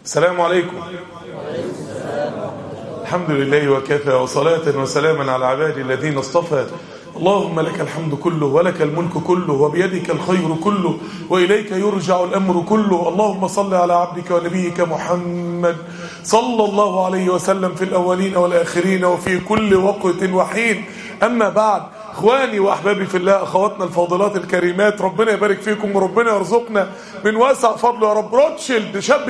السلام عليكم. الحمد لله وكفى، وصلاة وسلاما على عبادي الذين اصطفى. اللهم لك الحمد كله ولك الملك كله وبيدك الخير كله وإليك يرجع الأمر كله. اللهم صل على عبدك ونبيك محمد صلى الله عليه وسلم في الأولين والآخرين وفي كل وقت وحين. أما بعد، اخواني واحبابي في الله، اخواتنا الفاضلات الكريمات، ربنا يبارك فيكم وربنا يرزقنا من واسع فضله يا رب. روتشيلد شاب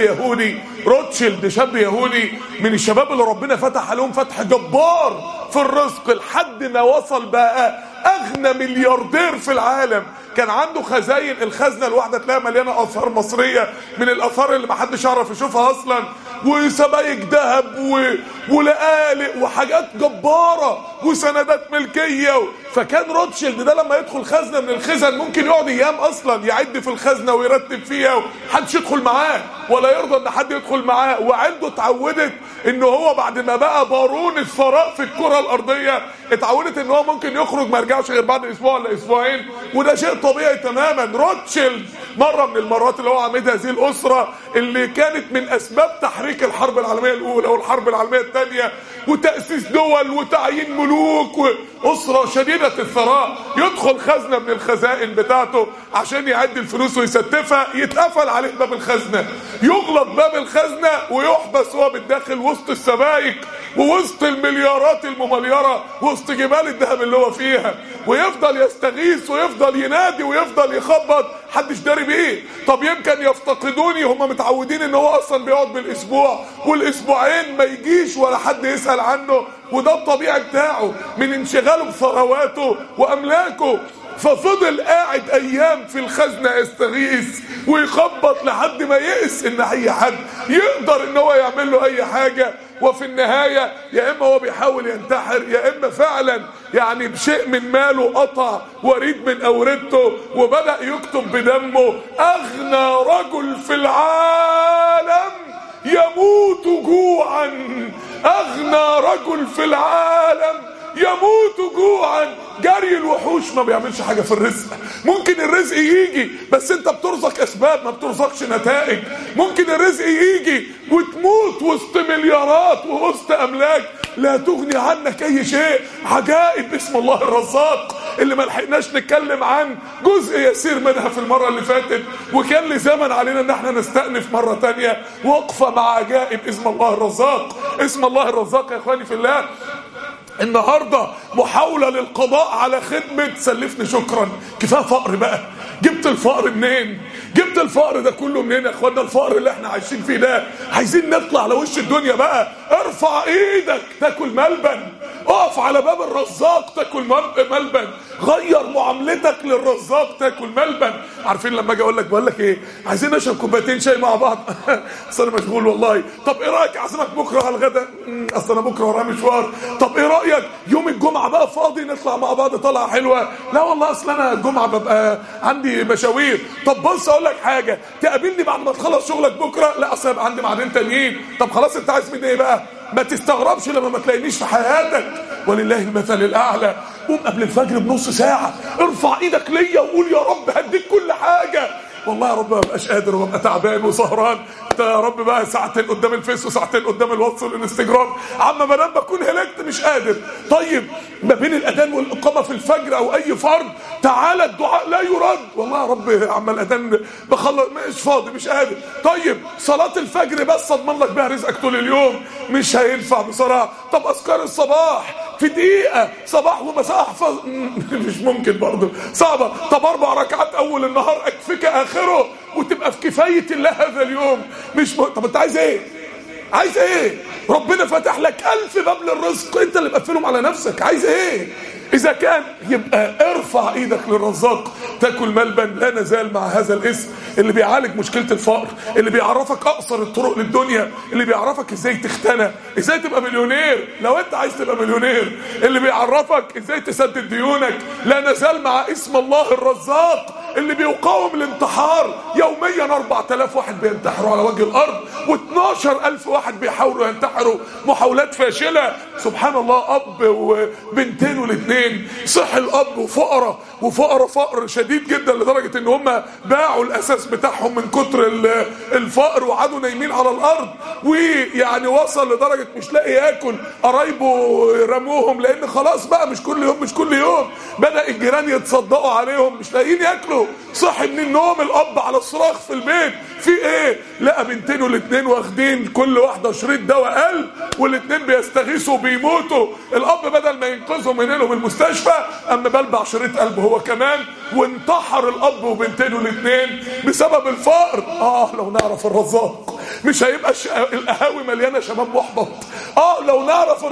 يهودي من الشباب اللي ربنا فتح عليهم فتح جبار في الرزق لحد ما وصل بقى اغنى ملياردير في العالم. كان عنده خزاين، الخزنه الواحده تلاقيها مليانه اثار مصريه من الاثار اللي محدش يعرف يشوفها اصلا، وسبايك ذهب ولقالق وحاجات جباره وسندات ملكيه. فكان روتشيلد ده لما يدخل خزنه من الخزن ممكن يقعد ايام اصلا يعد في الخزنه ويرتب فيها، ومحدش يدخل معاه ولا يرضى ان حد يدخل معاه. وعنده اتعودت ان هو بعد ما بقى بارون الثراء في الكره الارضيه، اتعودت ان هو ممكن يخرج ما يرجعش غير بعد اسبوع ولا اسبوعين، وده شيء طبيعي تماما. روتشيلد مره من المرات اللي هو عميد هذه الاسره اللي كانت من اسباب تحريك الحرب العالميه الاولى والحرب العالميه الثانيه وتاسيس دول وتعيين ملوك، واسره شديده الثراء، يدخل خزنه من الخزائن بتاعته عشان يعد الفلوس ويستفها، يتقفل عليه باب الخزنه، يغلق باب الخزنه ويحبس وهو بالداخل وسط السبائك ووسط المليارات الممليره وسط جبال الذهب اللي هو فيها، ويفضل يستغيث ويفضل ينادي ويفضل يخبط، محدش داري بيه. طب يمكن يفتقدوني، هم متعودين ان هو اصلا بيقعد بالاسبوع والاسبوعين ما يجيش ولا حد يسأل عنه، وده الطبيعي بتاعه من انشغاله بثرواته واملاكه. ففضل قاعد ايام في الخزنه يستغيث ويخبط لحد ما يئس ان اي حد يقدر ان هو يعمل له اي حاجه. وفي النهايه يا اما هو بيحاول ينتحر، يا اما فعلا يعني بشيء من ماله قطع وريد من اوردته وبدأ يكتب بدمه: اغنى رجل في العالم يموت جوعا، اغنى رجل في العالم يموت جوعا. جري الوحوش ما بيعملش حاجة في الرزق. ممكن الرزق يجي بس انت بترزق اسباب ما بترزقش نتائج. ممكن الرزق يجي وتموت وسط مليارات ووسط املاك لا تغني عنك اي شيء. عجائب اسم الله الرزاق اللي ما لحقناش نتكلم عن جزء يسير منها في المرة اللي فاتت، وكان لي زمن علينا ان احنا نستأنف مرة تانية وقفة مع عجائب اسم الله الرزاق. اسم الله الرزاق يا اخواني في الله، النهاردة محاولة للقضاء على خدمة سلفني شكرا. كفاية فقر بقى. جبت الفقر منين؟ جبت الفقر ده كله منين يا اخوانا؟ الفقر اللي احنا عايشين فيه ده عايزين نطلع على وش الدنيا بقى. ارفع ايدك تاكل ملبن، اقف على باب الرزاق تاكل ملبن، غير معاملتك للرزاق تاكل ملبن. عارفين لما اجي اقول لك ايه؟ عايزين نشرب كوبايتين شاي مع بعض. اصل انا مشغول والله. طب ايه رايك اعزمك بكره على الغداء؟ اصل انا بكره ورايا مشوار. طب ايه رايك يوم الجمعه بقى فاضي نطلع مع بعض طلعه حلوه؟ لا والله اصل انا الجمعه ببقى عندي مشاوير. طب بص اقول لك حاجه، تقابلني بعد ما تخلص شغلك بكره؟ لا اصل هيبقى عندي ميعادين تانيين. طب خلاص انت عايز مني ايه بقى؟ ما تستغربش لما ما تلاقينيش في حياتك، ولله المثل الاعلى. قوم قبل الفجر بنص ساعه، ارفع ايدك ليا وقول يا رب هديك كل حاجه. والله يا رب ما ببقاش قادر وببقى تعبان وسهران. انت يا رب بقى ساعتين قدام الفيس وساعتين قدام الواتس والانستجرام، عم بنام بكون هلكت مش قادر. طيب ما بين الاذان والاقامه في الفجر او اي فرض تعالى الدعاء لا يرد. والله يا رب عم الاذان بخلص مش فاضي مش قادر. طيب صلاه الفجر بس اضمن لك بها رزقك طول اليوم، مش هينفع بصراحه. طب اذكار الصباح في دقيقه صباح ومساء احفظ، مش ممكن برضه، صعبه. طب 4 ركعات اول النهار اكفيك اخره وتبقى في كفايه الله هذا اليوم، طب انت عايز ايه؟ عايز ايه؟ ربنا فتح لك 1000 باب للرزق، انت اللي مقفلهم على نفسك. عايز ايه؟ اذا كان يبقى ارفع ايدك للرزاق تاكل ملبن. لا نزال مع هذا الاسم اللي بيعالج مشكله الفقر، اللي بيعرفك اقصر الطرق للدنيا، اللي بيعرفك ازاي تختنى، ازاي تبقى مليونير لو انت عايز تبقى مليونير، اللي بيعرفك ازاي تسدد ديونك. لا نزال مع اسم الله الرزاق اللي بيقاوم الانتحار يوميا 4000 واحد بينتحروا على وجه الارض، و12000 واحد بيحاولوا ينتحروا محاولات فاشله. سبحان الله، اب وبنتين والاثنين صحي الاب وفقراء فقر شديد جدا لدرجه ان هم باعوا الاساس بتاعهم من كتر الفقر وقعدوا نايمين على الارض، ويعني وصل لدرجه مش لاقي ياكل، قرايبه رموهم لان خلاص بقى مش كل يوم بدأ الجيران يتصدقوا عليهم مش لاقيين ياكلوا. صحي من النوم الاب على الصراخ في البيت، في ايه؟ لقى بنتين والاثنين واخدين كل واحده شريط دواء قلب، والاثنين بيستغيثوا وبيموتوا. الاب بدل ما ينقذهم من المستشفى اما بلبع شريط قلب هو كمان، وانتحر الاب وبنتين والاثنين بسبب الفقر. لو نعرف الرزاق مش هيبقى القهاوي مليانه شباب محبط. لو نعرف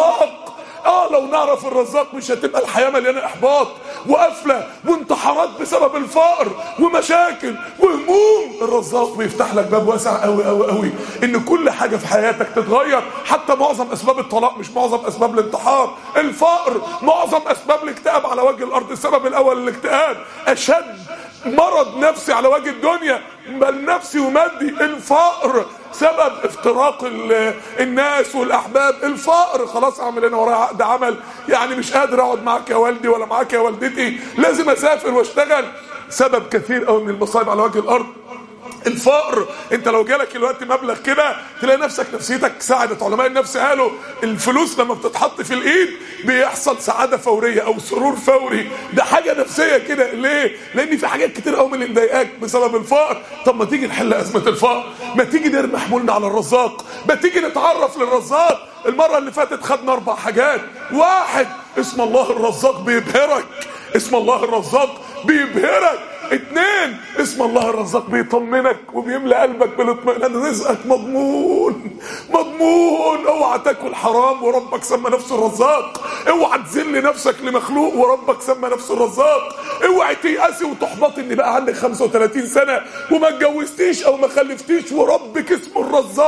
الرزاق مش هتبقى الحياه مليانه احباط وقفله وانتحارات بسبب الفقر ومشاكل وهموم. الرزاق بيفتح لك باب واسع قوي قوي قوي ان كل حاجه في حياتك تتغير، حتى معظم اسباب الطلاق مش معظم اسباب الانتحار. الفقر معظم اسباب الاكتئاب على وجه الارض. السبب الاول الاكتئاب، اشد مرض نفسي على وجه الدنيا بل نفسي ومادي. الفقر سبب افتراق الناس والاحباب. الفقر خلاص اعمل انا ورايا عقد عمل، يعني مش قادر اقعد معاك يا والدي ولا معاك يا والدتي، لازم اسافر واشتغل. سبب كثير قوي من المصايب على وجه الارض الفقر. انت لو جالك الوقت مبلغ كده تلاقي نفسك نفسيتك سعدت. علماء النفس قالوا الفلوس لما بتتحط في الايد بيحصل سعاده فوريه او سرور فوري. ده حاجه نفسيه كده. ليه؟ لان في حاجات كتير قوي من اللي مضايقاك بسبب الفقر. طب ما تيجي نحل ازمه الفقر، ما تيجي نرمي حمولنا على الرزاق، ما تيجي نتعرف للرزاق. المره اللي فاتت خدنا 4 حاجات. 1 اسم الله الرزاق بيبهرك، اسم الله الرزاق بيبهرك. 2 اسم الله الرزاق بيطمنك وبيملى قلبك بالاطمئنان، رزقك مضمون. اوعى تاكل حرام وربك سمى نفسه الرزاق، اوعى تذل نفسك لمخلوق وربك سمى نفسه الرزاق، اوعى تيأسي وتحبطي ان بقى عندك 35 سنه وما اتجوزتيش او ما خلفتيش وربك اسمه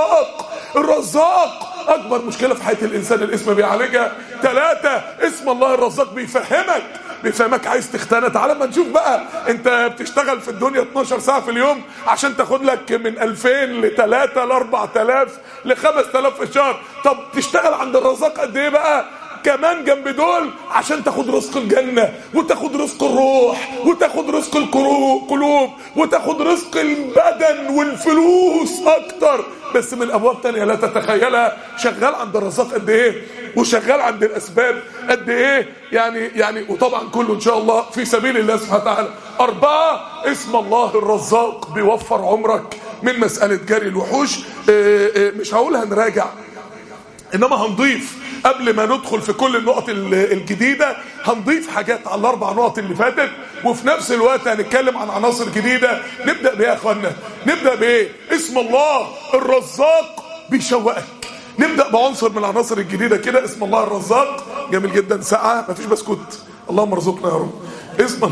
الرزاق. اكبر مشكله في حياه الانسان الاسم بيعالجها. 3 اسم الله الرزاق بيفهمك عايز تختنى. تعال ما نشوف بقى، انت بتشتغل في الدنيا 12 ساعه في اليوم عشان تاخد لك من 2000 ل 3 ل 4000 ل 5000 في الشهر. طب تشتغل عند الرزاق قد ايه بقى كمان جنب دول عشان تاخد رزق الجنة وتاخد رزق الروح وتاخد رزق القلوب وتاخد رزق البدن والفلوس اكتر، بس من ابواب تانية لا تتخيلها. شغال عند الرزاق قد ايه وشغال عند الاسباب قد ايه، يعني وطبعا كله ان شاء الله في سبيل الله سبحانه وتعالى. 4 اسم الله الرزاق بيوفر عمرك من مسألة جري الوحوش. مش هقولها نراجع، انما هنضيف قبل ما ندخل في كل النقط الجديدة هنضيف حاجات على ال4 نقط اللي فاتت، وفي نفس الوقت هنتكلم عن عناصر جديدة. نبدأ بإيه يا اخوانا؟ نبدأ بإيه؟ اسم الله الرزاق بيشوقك. نبدأ بعنصر من العناصر الجديدة كده. اسم الله الرزاق جميل جدا. ساعة مفيش بسكوت، اللهم ارزقنا يا رب. اسم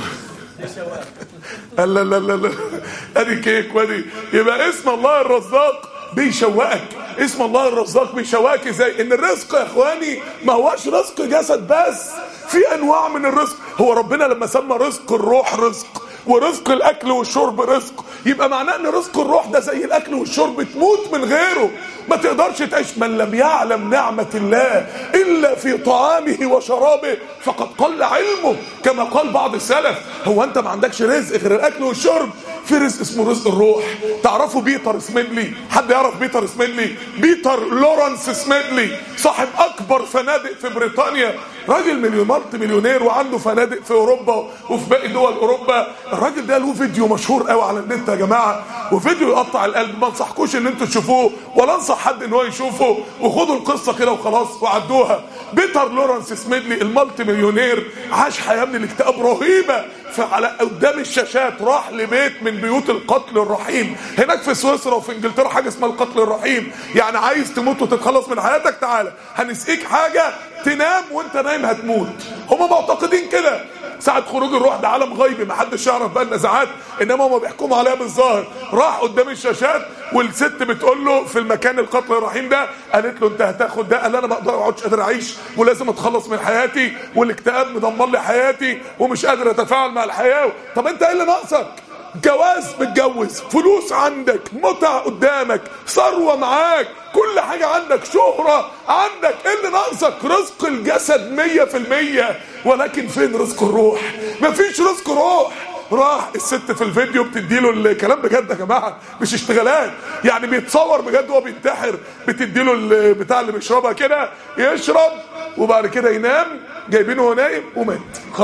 لا ادي كيك وادي. يبقى اسم الله الرزاق بيشوقك. اسم الله الرزاق بيشوقك ازاي؟ ان الرزق يا اخواني ما هوش رزق جسد بس، في انواع من الرزق. هو ربنا لما سمى رزق الروح رزق ورزق الاكل والشرب رزق، يبقى معناه ان رزق الروح ده زي الاكل والشرب، تموت من غيره، ما تقدرش تعيش. من لم يعلم نعمة الله الا في طعامه وشرابه فقد قل علمه، كما قال بعض السلف. هو انت ما عندكش رزق غير الاكل والشرب؟ في رزق اسمه رزق الروح. تعرفوا بيتر سميدلي؟ حد يعرف بيتر سميدلي؟ بيتر لورنس سميدلي صاحب اكبر فنادق في بريطانيا، راجل مالتي مليونير وعنده فنادق في اوروبا وفي باقي دول اوروبا. الراجل ده له فيديو مشهور قوي على النت يا جماعه، وفيديو يقطع القلب. ما انصحكوش ان انتوا تشوفوه ولا انصح حد ان هو يشوفه، وخدوا القصه كده وخلاص وعدوها. بيتر لورنس سميدلي المالتي مليونير عاش حياه من الاكتئاب رهيبه، فعلى قدام الشاشات راح لبيت من بيوت القتل الرحيم. هناك في سويسرا وفي انجلترا حاجه اسمها القتل الرحيم، يعني عايز تموت وتتخلص من حياتك، تعالى هنسقيك حاجه تنام وانت نايم هتموت. هم معتقدين كده. ساعه خروج الروح ده عالم غيبي ما حدش يعرف بقى النزعات، انما هم بيحكموا عليها بالظاهر. راح قدام الشاشات والست بتقول له في المكان القتل الرحيم ده، قالت له انت هتاخد ده؟ قال انا ما اقعدش قادر اعيش ولازم اتخلص من حياتي والاكتئاب مدمر لي حياتي ومش قادر اتفاعل مع الحياه. طب انت ايه اللي ناقصك؟ جواز متجوز، فلوس عندك، متع قدامك، ثروه معاك، كل حاجه عندك، شهره عندك، ايه اللي ناقصك؟ رزق الجسد 100%، ولكن فين رزق الروح؟ مفيش رزق روح. راح الست في الفيديو بتديله الكلام بجد يا جماعه، مش اشتغالات، يعني بيتصور بجد وهو بينتحر، بتديله البتاع اللي بيشربها كده يشرب وبعد كده ينام، جايبينه وهو نايم ومات.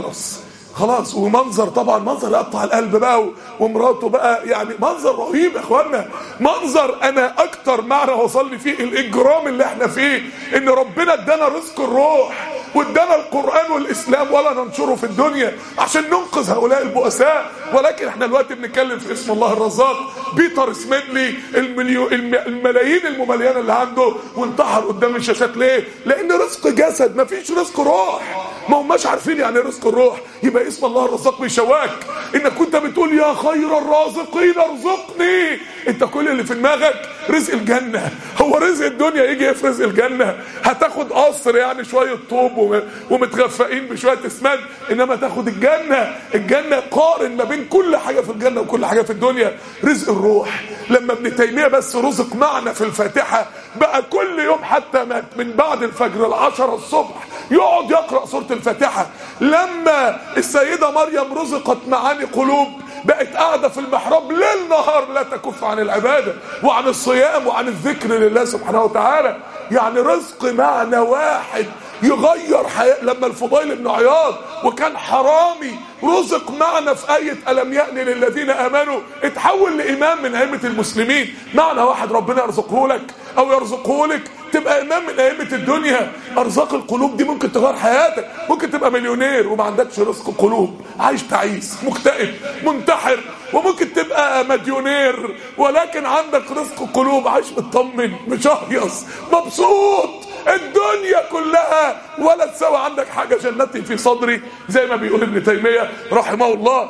خلاص. ومنظر طبعا منظر يقطع القلب بقى، ومراته بقى، يعني منظر رهيب يا اخوانا. منظر انا اكتر معنى وصل لي فيه الاجرام اللي احنا فيه، ان ربنا ادانا رزق الروح وادانا القرآن والاسلام ولا ننشره في الدنيا عشان ننقذ هؤلاء البؤساء، ولكن احنا دلوقتي بنتكلم في اسم الله الرزاق. بيتر سميدلي الملايين المملينه اللي عنده وانتحر قدام الشاشات. ليه؟ لان رزق جسد، مفيش رزق روح. ما هماش عارفين يعني رزق الروح. يبقى اسم الله الرزاق بيشواك انك كنت بتقول يا خير الرازقين ارزقني، انت كل اللي في دماغك رزق الجنه. هو رزق الدنيا يجي في رزق الجنه؟ هتاخد قصر يعني شويه طوب ومتغفقين بشويه اسمنت، انما تاخد الجنه قارن ما بين كل حاجه في الجنه وكل حاجه في الدنيا. رزق الروح لما ابن تيميه بس رزق معنا في الفاتحه بقى كل يوم حتى من بعد الفجر 10 الصبح يقعد يقرأ سورة الفاتحة. لما السيدة مريم رزقت معاني قلوب بقت قاعدة في المحراب ليل نهار لا تكف عن العبادة وعن الصيام وعن الذكر لله سبحانه وتعالى. يعني رزق معنى واحد يغير حياة. لما الفضيل بن عياض وكان حرامي رزق معنى في آية ألم يأن للذين آمنوا اتحول لإمام من أئمة المسلمين. معنى واحد ربنا يرزقه لك أو يرزقه لك تبقى إمام من أئمة الدنيا. أرزاق القلوب دي ممكن تغير حياتك. ممكن تبقى مليونير وما عندكش رزق قلوب، عايش تعيس مكتئب منتحر، وممكن تبقى مليونير ولكن عندك رزق قلوب، عايش مطمن مشهيص مبسوط. الدنيا كلها ولا تساوي عندك حاجة جنتي في صدري زي ما بيقول ابن تيمية رحمه الله.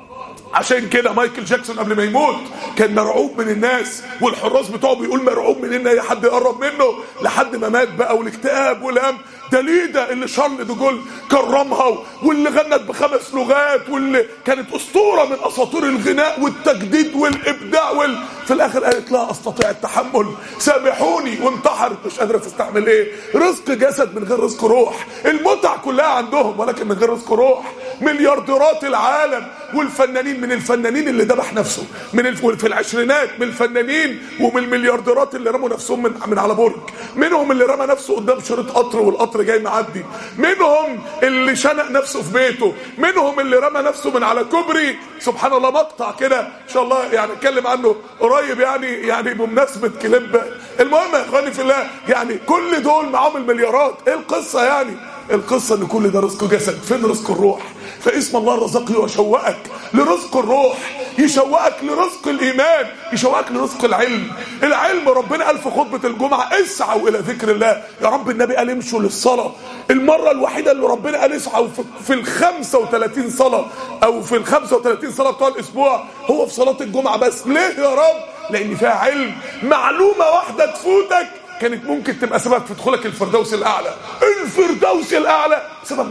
عشان كده مايكل جاكسون قبل ما يموت كان مرعوب من الناس، والحراس بتوعه بيقول مرعوب من ان اي حد يقرب منه، لحد ما مات بقى. والاكتئاب والهم داليدا اللي شارل دو جول كرمها واللي غنت ب5 لغات واللي كانت اسطوره من اساطير الغناء والتجديد والابداع في الاخر قالت لا استطيع التحمل سامحوني وانتحرت. مش قادره تستحمل ايه؟ رزق جسد من غير رزق روح. المتع كلها عندهم ولكن من غير رزق روح. مليارديرات العالم والفنانين، من الفنانين اللي ذبح نفسه في العشرينات، من الفنانين ومن المليارديرات اللي رموا نفسهم من على برج، منهم اللي رمى نفسه قدام شريط قطر والقطر جاي معدي، منهم اللي شنق نفسه في بيته، منهم اللي رمى نفسه من على كوبري. سبحان الله مقطع كده ان شاء الله يعني اتكلم عنه قريب يعني بمناسبه كليب. المهم يا اخواني في الله، يعني كل دول معاهم المليارات. ايه القصه يعني؟ القصه ان كل ده رزق جسد. فين رزق الروح؟ فاسم الله الرزاق يشوقك لرزق الروح، يشوقك لرزق الايمان، يشوقك لرزق العلم. العلم ربنا قال في خطبه الجمعه اسعوا الى ذكر الله. يا رب النبي قال امشوا للصلاه. المره الوحيده اللي ربنا قال اسعوا في ال35 صلاه او في ال35 صلاه بتوع الاسبوع هو في صلاه الجمعه بس. ليه يا رب؟ لان فيها علم. معلومه واحده تفوتك كانت ممكن تبقى سبب في دخولك الفردوس الاعلى. الفردوس الاعلى سبب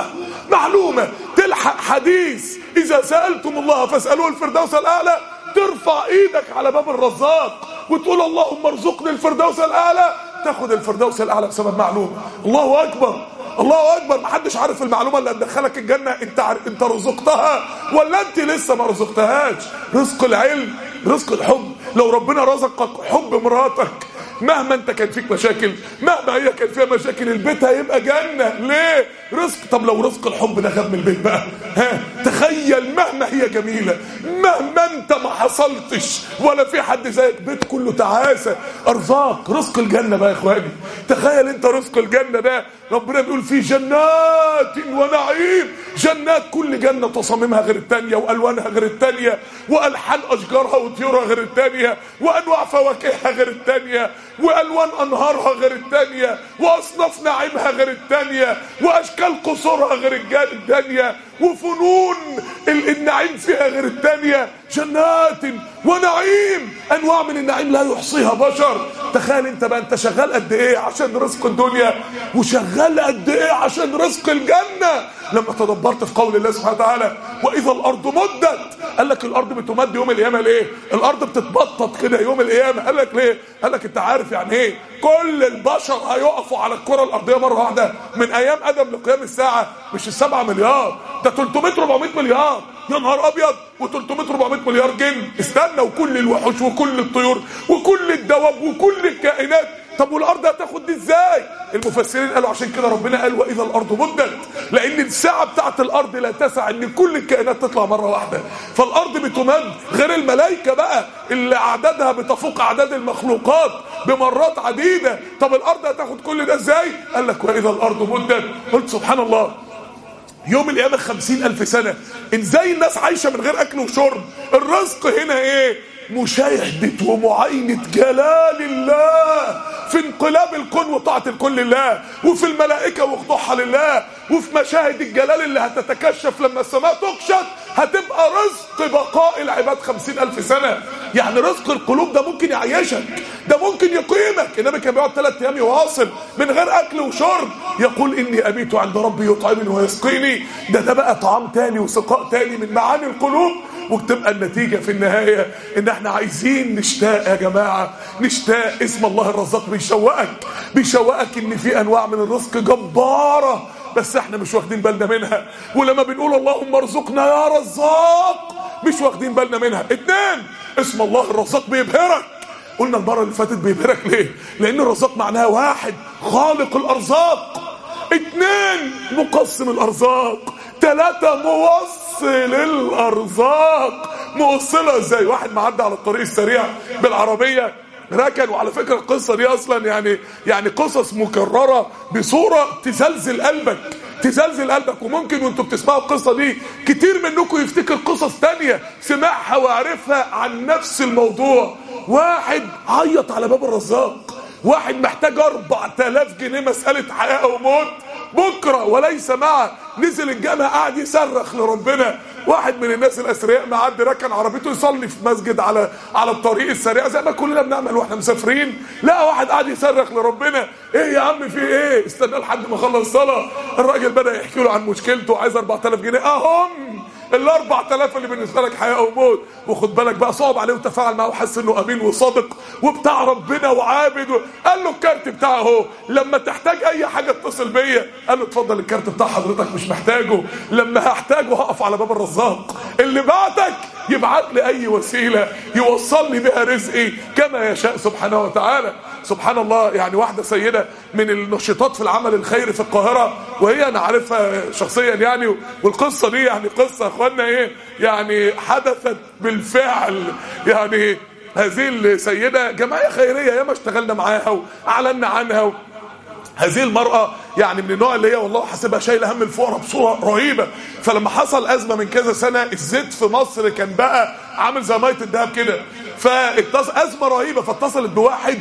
معلومه تلحق حديث اذا سالتم الله فاسالوه الفردوس الاعلى، ترفع ايدك على باب الرزاق وتقول اللهم ارزقني الفردوس الاعلى، تاخد الفردوس الاعلى بسبب معلومه. الله اكبر الله اكبر. محدش عارف المعلومه اللي هتدخلك الجنه انت رزقتها ولا انت لسه ما رزقتهاش. رزق العلم، رزق الحب. لو ربنا رزقك حب مراتك مهما انت كان فيك مشاكل، مهما هي كان فيها مشاكل، البيت هيبقى جنة. ليه؟ رزق. طب لو رزق الحب ده غاب من البيت بقى، تخيل مهما هي جميلة، مهما انت ما حصلتش ولا في حد زيك، بيت كله تعاسة. ارزاق رزق الجنة بقى يا اخواني. تخيل انت رزق الجنة ده ربنا بيقول فيه جنات ونعيم. جنات كل جنة تصاميمها غير التانية والوانها غير التانية والحان اشجارها وطيورها غير التانية وانواع فواكهها غير التانية. والوان انهارها غير التانية، واصناف نعيمها غير التانية، واشكال قصورها غير التانية، وفنون النعيم فيها غير التانية. جنات ونعيم، انواع من النعيم لا يحصيها بشر. تخيل انت بقى، انت شغال قد ايه عشان رزق الدنيا، وشغال قد ايه عشان رزق الجنة. لما تدبرت في قول الله سبحانه وتعالى واذا الارض مدت، قال لك الارض بتمد يوم القيامه. ليه الارض بتتبطط كده يوم القيامه؟ قال لك ليه؟ قال لك انت عارف يعني ايه كل البشر هيقفوا على الكره الارضيه مره واحده من ايام ادم لقيام الساعه؟ مش ال7 مليار، ده 300 400 مليار. يا نهار ابيض، و300 400 مليار جن. استنى، وكل الوحوش وكل الطيور وكل الدواب وكل الكائنات. طب والارض هتاخد دي ازاي؟ المفسرين قالوا عشان كده ربنا قال واذا الارض مدت، لان الساعه بتاعت الارض لا تسع ان كل الكائنات تطلع مره واحده. فالارض بتمد، غير الملائكه بقى اللي اعدادها بتفوق اعداد المخلوقات بمرات عديده. طب الارض هتاخد كل ده ازاي؟ قال لك واذا الارض مدت. قلت سبحان الله، يوم القيامه 50,000 سنه. ازاي الناس عايشه من غير اكل وشرب؟ الرزق هنا ايه؟ مشاهدة ومعاينة جلال الله في انقلاب الكون وطاعة الكون لله، وفي الملائكة وخضوعها لله، وفي مشاهد الجلال اللي هتتكشف لما السماء تكشف. هتبقى رزق بقاء العباد 50,000 سنة. يعني رزق القلوب ده ممكن يعيشك، ده ممكن يقيمك. النبي كان بيقعد 3 أيام يواصل من غير أكل وشرب، يقول إني أبيت عند ربي يطعمني ويسقيني. ده بقى طعام تاني وسقاء تاني من معاني القلوب. وتبقى النتيجة في النهاية ان احنا عايزين نشتاق يا جماعة، نشتاق. اسم الله الرزاق بيشوقك ان في انواع من الرزق جبارة، بس احنا مش واخدين بالنا منها. ولما بنقول اللهم ارزقنا يا رزاق مش واخدين بالنا منها. 2، اسم الله الرزاق بيبهرك. قلنا المرة اللي فاتت بيبهرك ليه؟ لان الرزاق معناها 1 خالق الارزاق، 2 مقسم الارزاق، 3 موصل الارزاق. موصلها ازاي؟ واحد معدي على الطريق السريع بالعربيه ركن. وعلى فكره القصه دي اصلا يعني قصص مكرره بصوره تزلزل قلبك. وممكن وانتوا بتسمعوا القصه دي كتير منكم يفتكر قصص تانية سمعها وعرفها عن نفس الموضوع. واحد عيط على باب الرزاق، واحد محتاج 4000 جنيه مساله حياه او موت بكره وليس معه، نزل الجامع قاعد يصرخ لربنا. واحد من الناس الاثرياء معدي ركن عربيته يصلي في مسجد على الطريق السريع زي ما كلنا بنعمل واحنا مسافرين. لا، واحد قاعد يصرخ لربنا. ايه يا عم في ايه؟ استنى لحد ما خلص صلاه. الراجل بدا يحكي له عن مشكلته، عايز 4000 جنيه. اهم ال4000 اللي بالنسبه لك حياه او موت. وخد بالك بقى، صعب عليه وتفاعل معاه وحس انه امين وصادق وبتاع ربنا وعابد. قال له الكارت بتاعه اهو، لما تحتاج اي حاجه اتصل بيا. قال له اتفضل الكارت بتاع حضرتك، مش محتاجه، لما هحتاجه هقف على باب الرزاق اللي بعتك يبعت لي اي وسيله يوصل لي بها رزقي كما يشاء سبحانه وتعالى. سبحان الله. يعني واحده سيده من النشطات في العمل الخيري في القاهره، وهي انا عارفها شخصيا يعني، والقصه دي يعني قصه اخوانا ايه يعني حدثت بالفعل. يعني هذه السيده جمعيه خيريه ياما اشتغلنا معاها واعلنا عنها. هذه المرأة يعني من النوع اللي هي والله حاسبها شايله هم الفقراء بصورة رهيبة. فلما حصل أزمة من كذا سنة، الزيت في مصر كان بقى عامل زي مية الدهب كده، أزمة رهيبة. فاتصلت بواحد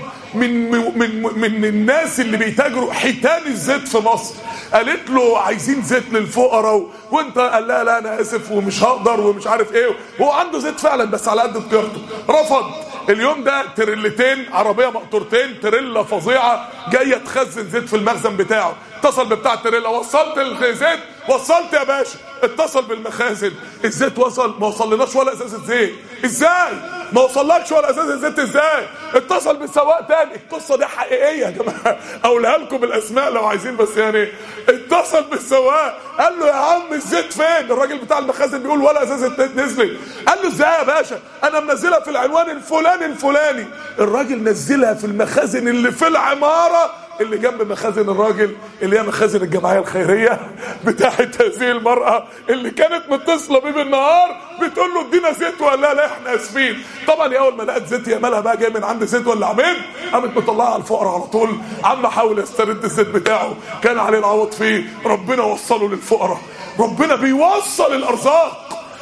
من الناس اللي بيتاجروا حيتان الزيت في مصر، قالت له عايزين زيت للفقراء. وانت قال لا لا انا اسف ومش هقدر ومش عارف ايه. هو عنده زيت فعلا بس على قد طيارته. رفض. اليوم ده تريلتين، عربيه مقطورتين، تريلا فظيعه جايه تخزن زيت في المخزن بتاعه. اتصل بتاع التريلا، وصلت الزيت؟ وصلت يا باشا. اتصل بالمخازن، الزيت وصل؟ ما وصلناش ولا ازازه زيت. ازاي ما وصلكش ولا ازازه زيت؟ ازاي؟ اتصل بالسواق تاني. القصه دي حقيقيه يا جماعه، اقولها لكم بالاسماء لو عايزين، بس يعني اتصل بالسواق قال له يا عم الزيت فين؟ الراجل بتاع المخازن بيقول ولا ازازه زيت نزلت. قال له ازاي يا باشا؟ انا منزلها في العنوان الفلاني. الراجل نزلها في المخازن اللي في العماره اللي جنب مخازن الراجل، اللي هي مخازن الجمعيه الخيريه بتاعت هذه المراه اللي كانت متصله بيه بالنهار بتقول له ادينا زيت ولا لا احنا اسفين. طبعا اول ما لقت زيت، يا مالها بقى جاي من عند زيت ولا عمين، قامت مطلعها على الفقراء على طول. عم حاول يسترد الزيت بتاعه كان عليه العوض فيه، ربنا وصله للفقراء. ربنا بيوصل الارزاق.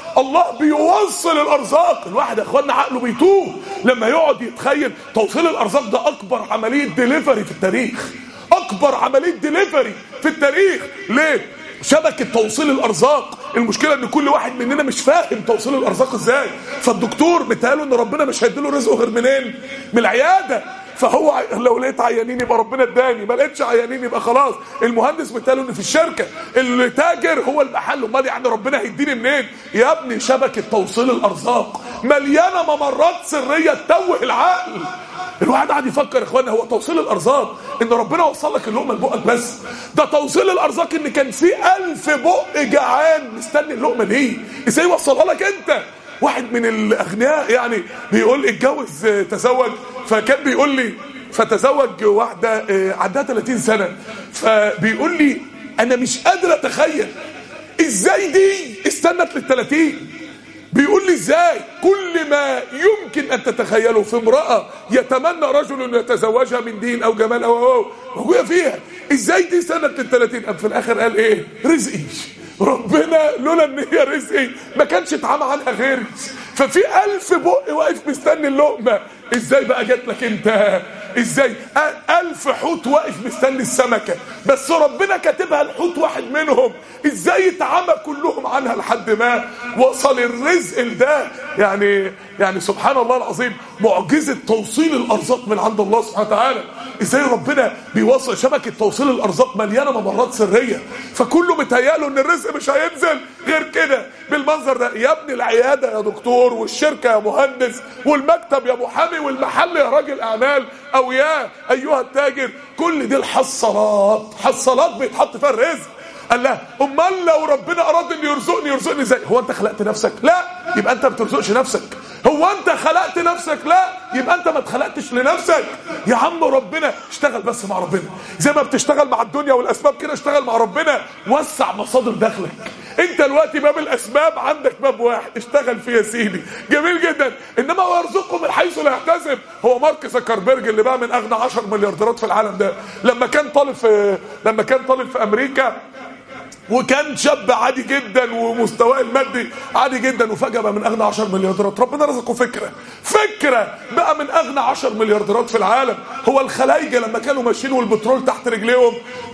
الله بيوصل الارزاق. الواحد يا اخوانا عقله بيتوه لما يقعد يتخيل توصيل الارزاق ده اكبر عمليه ديليفري في التاريخ، اكبر عمليه ديليفري في التاريخ. ليه؟ شبكه توصيل الارزاق. المشكله ان كل واحد مننا مش فاهم توصيل الارزاق ازاي. فالدكتور متهيأله ان ربنا مش هيديله رزقه غير منين؟ من العياده. فهو لو لقيت عيانين يبقى ربنا اداني، ما لقيتش عيانين يبقى خلاص. المهندس متهيأله ان في الشركه اللي تاجر هو المحل، امال يعني ربنا هيديني منين؟ يا ابني شبكه توصيل الارزاق مليانه ممرات سريه تتوه العقل. الواحد قاعد يفكر يا اخوانا، هو توصيل الارزاق ان ربنا وصل لك اللقمه لبقك بس؟ ده توصيل الارزاق ان كان في 1000 بق جعان مستني اللقمه دي، ازاي يوصلها لك انت؟ واحد من الاغنياء يعني بيقول اتجوز تزوج، فكان بيقول لي فتزوج واحده عندها 30 سنه، فبيقول لي انا مش قادر اتخيل ازاي دي استنت لل30. بيقول لي ازاي كل ما يمكن ان تتخيله في امرأة يتمنى رجل ان يتزوجها من دين او جمال او موجودة فيها، ازاي دي سنة ال30؟ ام في الاخر قال ايه؟ رزقي. ربنا لولا ان هي رزقي ما كانش اتعمى عنها غيري. ففي 1000 بق واقف مستني اللقمة، ازاي بقى جات لك انت؟ ازاي 1000 حوت واقف مستني السمكة بس ربنا كاتبها الحوت واحد منهم، ازاي اتعمى كلهم عنها لحد ما وصل الرزق لده؟ يعني سبحان الله العظيم، معجزة توصيل الارزاق من عند الله سبحانه وتعالى. ازاي ربنا بيوصل شبكة توصيل الارزاق مليانة ممرات سرية، فكله متهيأله ان الرزق مش هينزل غير كده بالمنظر ده. يا ابني العيادة يا دكتور، والشركة يا مهندس، والمكتب يا محامي، والمحل يا راجل اعمال، او يا ايها التاجر، كل دي حصالات بيتحط فيها الرزق. قال لا امال لو ربنا اراد ان يرزقني ازاي؟ هو انت خلقت نفسك؟ لا، يبقى انت ما بترزقش نفسك. هو انت خلقت نفسك؟ لا، يبقى انت ما اتخلقتش لنفسك. يا عم ربنا اشتغل بس مع ربنا زي ما بتشتغل مع الدنيا والاسباب كده، اشتغل مع ربنا، وسع مصادر دخلك. انت دلوقتي باب الاسباب عندك باب واحد، اشتغل فيه يا سيدي، جميل جدا. انما ويرزقه من حيث لا يحتسب. هو مارك زكربرج اللي بقى من اغنى 10 مليارديرات في العالم ده، لما كان طالب في امريكا وكان شاب عادي جدا ومستواه المادي عادي جدا، وفجأة بقى من اغنى 10 مليارديرات. ربنا رزقه فكرة بقى من اغنى 10 مليارديرات في العالم. هو الخلايجة لما كانوا ماشيين والبترول تحت رجليهم،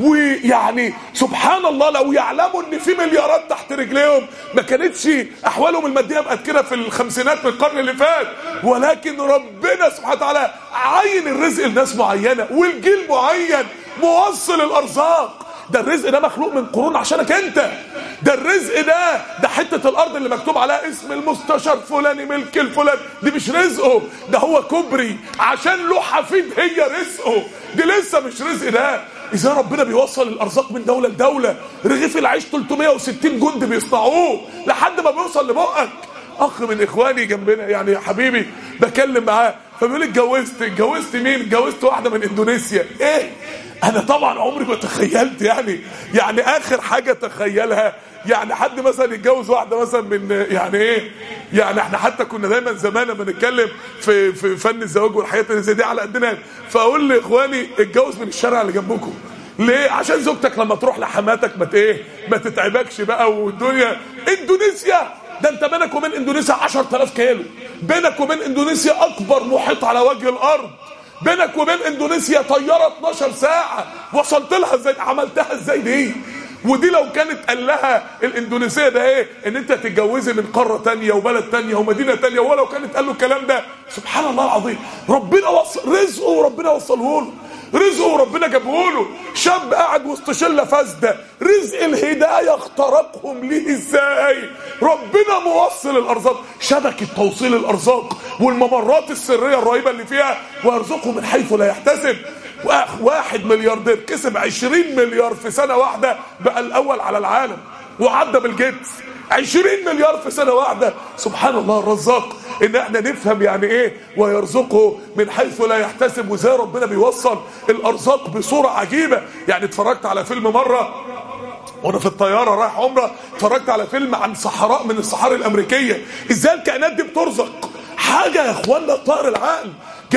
ويعني سبحان الله لو يعلموا ان في مليارات تحت رجليهم ما كانتش احوالهم المادية بقت كده في الخمسينات من القرن اللي فات. ولكن ربنا سبحانه وتعالى عين الرزق لناس معينة والجيل معين، موصل الارزاق. ده الرزق ده مخلوق من قرون عشانك انت. ده الرزق ده حتة الارض اللي مكتوب عليها اسم المستشار فلاني ملك الفلان، دي مش رزقه، ده هو كوبري عشان له حفيد هي رزقه، دي لسه مش رزق ده. اذا ربنا بيوصل الارزاق من دولة لدولة، رغيف العيش 360 جند بيصنعوه لحد ما بيوصل لبقك. اخ من اخواني جنبنا يعني يا حبيبي بكلم معاه، فبيقول اتجوزت مين؟ اتجوزت واحدة من اندونيسيا. ايه؟ انا طبعا عمري ما تخيلت يعني اخر حاجة تخيلها يعني حد مثلا يتجوز واحدة مثلا من يعني ايه، يعني احنا حتى كنا دايما زمان بنتكلم في فن الزواج والحياة اللي زي دي على قدنا، فاقول لاخواني اتجوز من الشارع اللي جنبكم. ليه؟ عشان زوجتك لما تروح لحماتك ما تتعبكش بقى. والدنيا اندونيسيا ده انت بينك وبين اندونيسيا 10,000 كيلو، بينك وبين اندونيسيا اكبر محيط على وجه الارض، بينك وبين اندونيسيا طيارة 12 ساعة، وصلت لها ازاي؟ عملتها ازاي دي؟ ودي لو كانت قال لها الاندونيسية ده ايه؟ ان انت تتجوزي من قارة تانية وبلد تانية ومدينة تانية، ولو كانت قال له الكلام ده، سبحان الله العظيم، ربنا وصل رزقه وربنا وصله له، رزقه وربنا جابه له. شاب قاعد وسط شله فاسده، رزق الهدايه اخترقهم ليه ازاي؟ ربنا موصل الارزاق، شبكه توصيل الارزاق والممرات السريه الرهيبه اللي فيها، ويرزقه من حيث لا يحتسب. واحد ملياردير كسب 20 مليار في سنه واحده، بقى الاول على العالم وعدى بالجيتس. 20 مليار في سنة واحدة. سبحان الله الرزاق. ان احنا نفهم يعني ايه ويرزقه من حيث لا يحتسب، وازاي ربنا بيوصل الارزاق بصورة عجيبة. يعني اتفرجت على فيلم مرة وانا في الطيارة رايح عمرة، اتفرجت على فيلم عن صحراء من الصحاري الامريكية، ازاي الكائنات دي بترزق. حاجة يا اخوانا طائر العقل.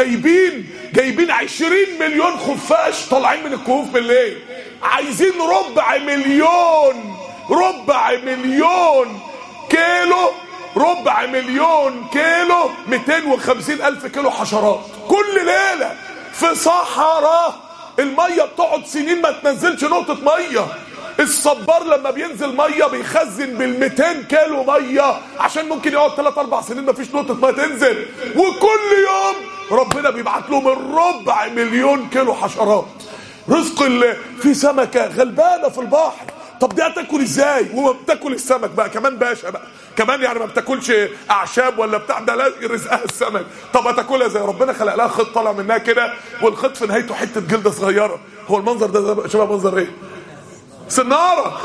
جايبين 20 مليون خفاش طالعين من الكهوف بالليل، عايزين ربع مليون كيلو 250,000 كيلو 250,000 كيلو حشرات كل ليلة في صحراء. المية بتقعد سنين ما تنزلش نقطة مية. الصبار لما بينزل مية بيخزن بال200 كيلو مية عشان ممكن يقعد 3-4 سنين ما فيش نقطة مية تنزل. وكل يوم ربنا بيبعت لهم 250,000 كيلو حشرات. رزق الله. في سمكة غلبانة في البحر، طب دي هتاكل ازاي وما بتاكل السمك بقى كمان باشا بقى كمان، يعني ما بتاكلش اعشاب ولا بتاع، ده لا رزقها السمك. طب هتاكلها زي ربنا خلق لها خيط طالع منها كده، والخيط في نهايته حته جلده صغيره. هو المنظر ده شبه منظر ايه؟ سناره.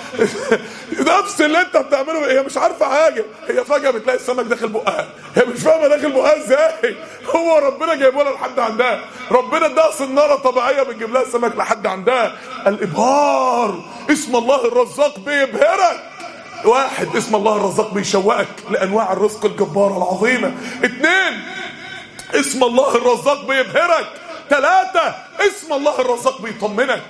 نفس اللي انت بتعمله. هي مش عارفه حاجه، هي فجاه بتلاقي السمك داخل بقها، هي مش فاهمه داخل بقها ازاي. هو ربنا جايبه لها لحد عندها، ربنا اداها سناره طبيعيه بتجيب لها السمك لحد عندها. الابهار. اسم الله الرزاق بيبهرك. واحد، اسم الله الرزاق بيشوقك لانواع الرزق الجباره العظيمه. 2، اسم الله الرزاق بيبهرك. 3، اسم الله الرزاق بيطمنك.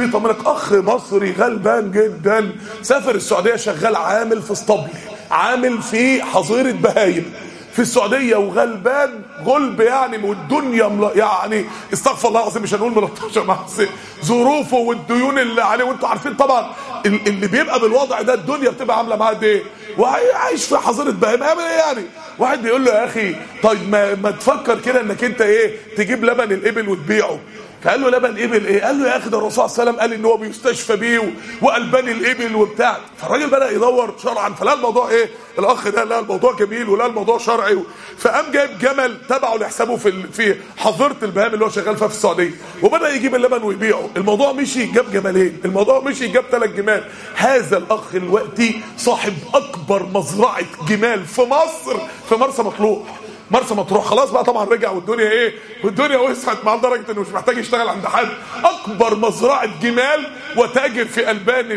اخ مصري غلبان جدا سافر السعوديه، شغال عامل في اسطبل، عامل في حظيره بهايم في السعوديه، وغلبان غلب يعني، والدنيا يعني استغفر الله العظيم مش هنقول ملطشه مع ظروفه والديون اللي عليه. وانتوا عارفين طبعا اللي بيبقى بالوضع ده الدنيا بتبقى عامله معاه قد ايه، وعايش في حظيره بهايم. هيعمل ايه يعني؟ واحد بيقول له يا اخي طيب ما تفكر كده انك انت ايه تجيب لبن الابل وتبيعه. فقال له لبن ابل ايه؟ قال له يا اخي ده الرسول صلى الله عليه وسلم قال ان هو بيستشفى بيه والبان الابل وبتاع. فالراجل بدا يدور شرعا، فلا الموضوع ايه؟ الاخ ده لا الموضوع جميل ولا الموضوع شرعي. فقام جايب جمل تبعه لحسابه في حظيره البهائم اللي هو شغال فيها في السعوديه، وبدا يجيب اللبن ويبيعه. الموضوع مشي جاب جملين، الموضوع مشي جاب 3 جمال. هذا الاخ دلوقتي صاحب اكبر مزرعه جمال في مصر في مرسى مطروح. مرسى مطروح خلاص بقى طبعا رجع، والدنيا ايه؟ والدنيا وسعت معاه لدرجه انه مش محتاج يشتغل عند حد. اكبر مزرعه جمال وتاجر في البان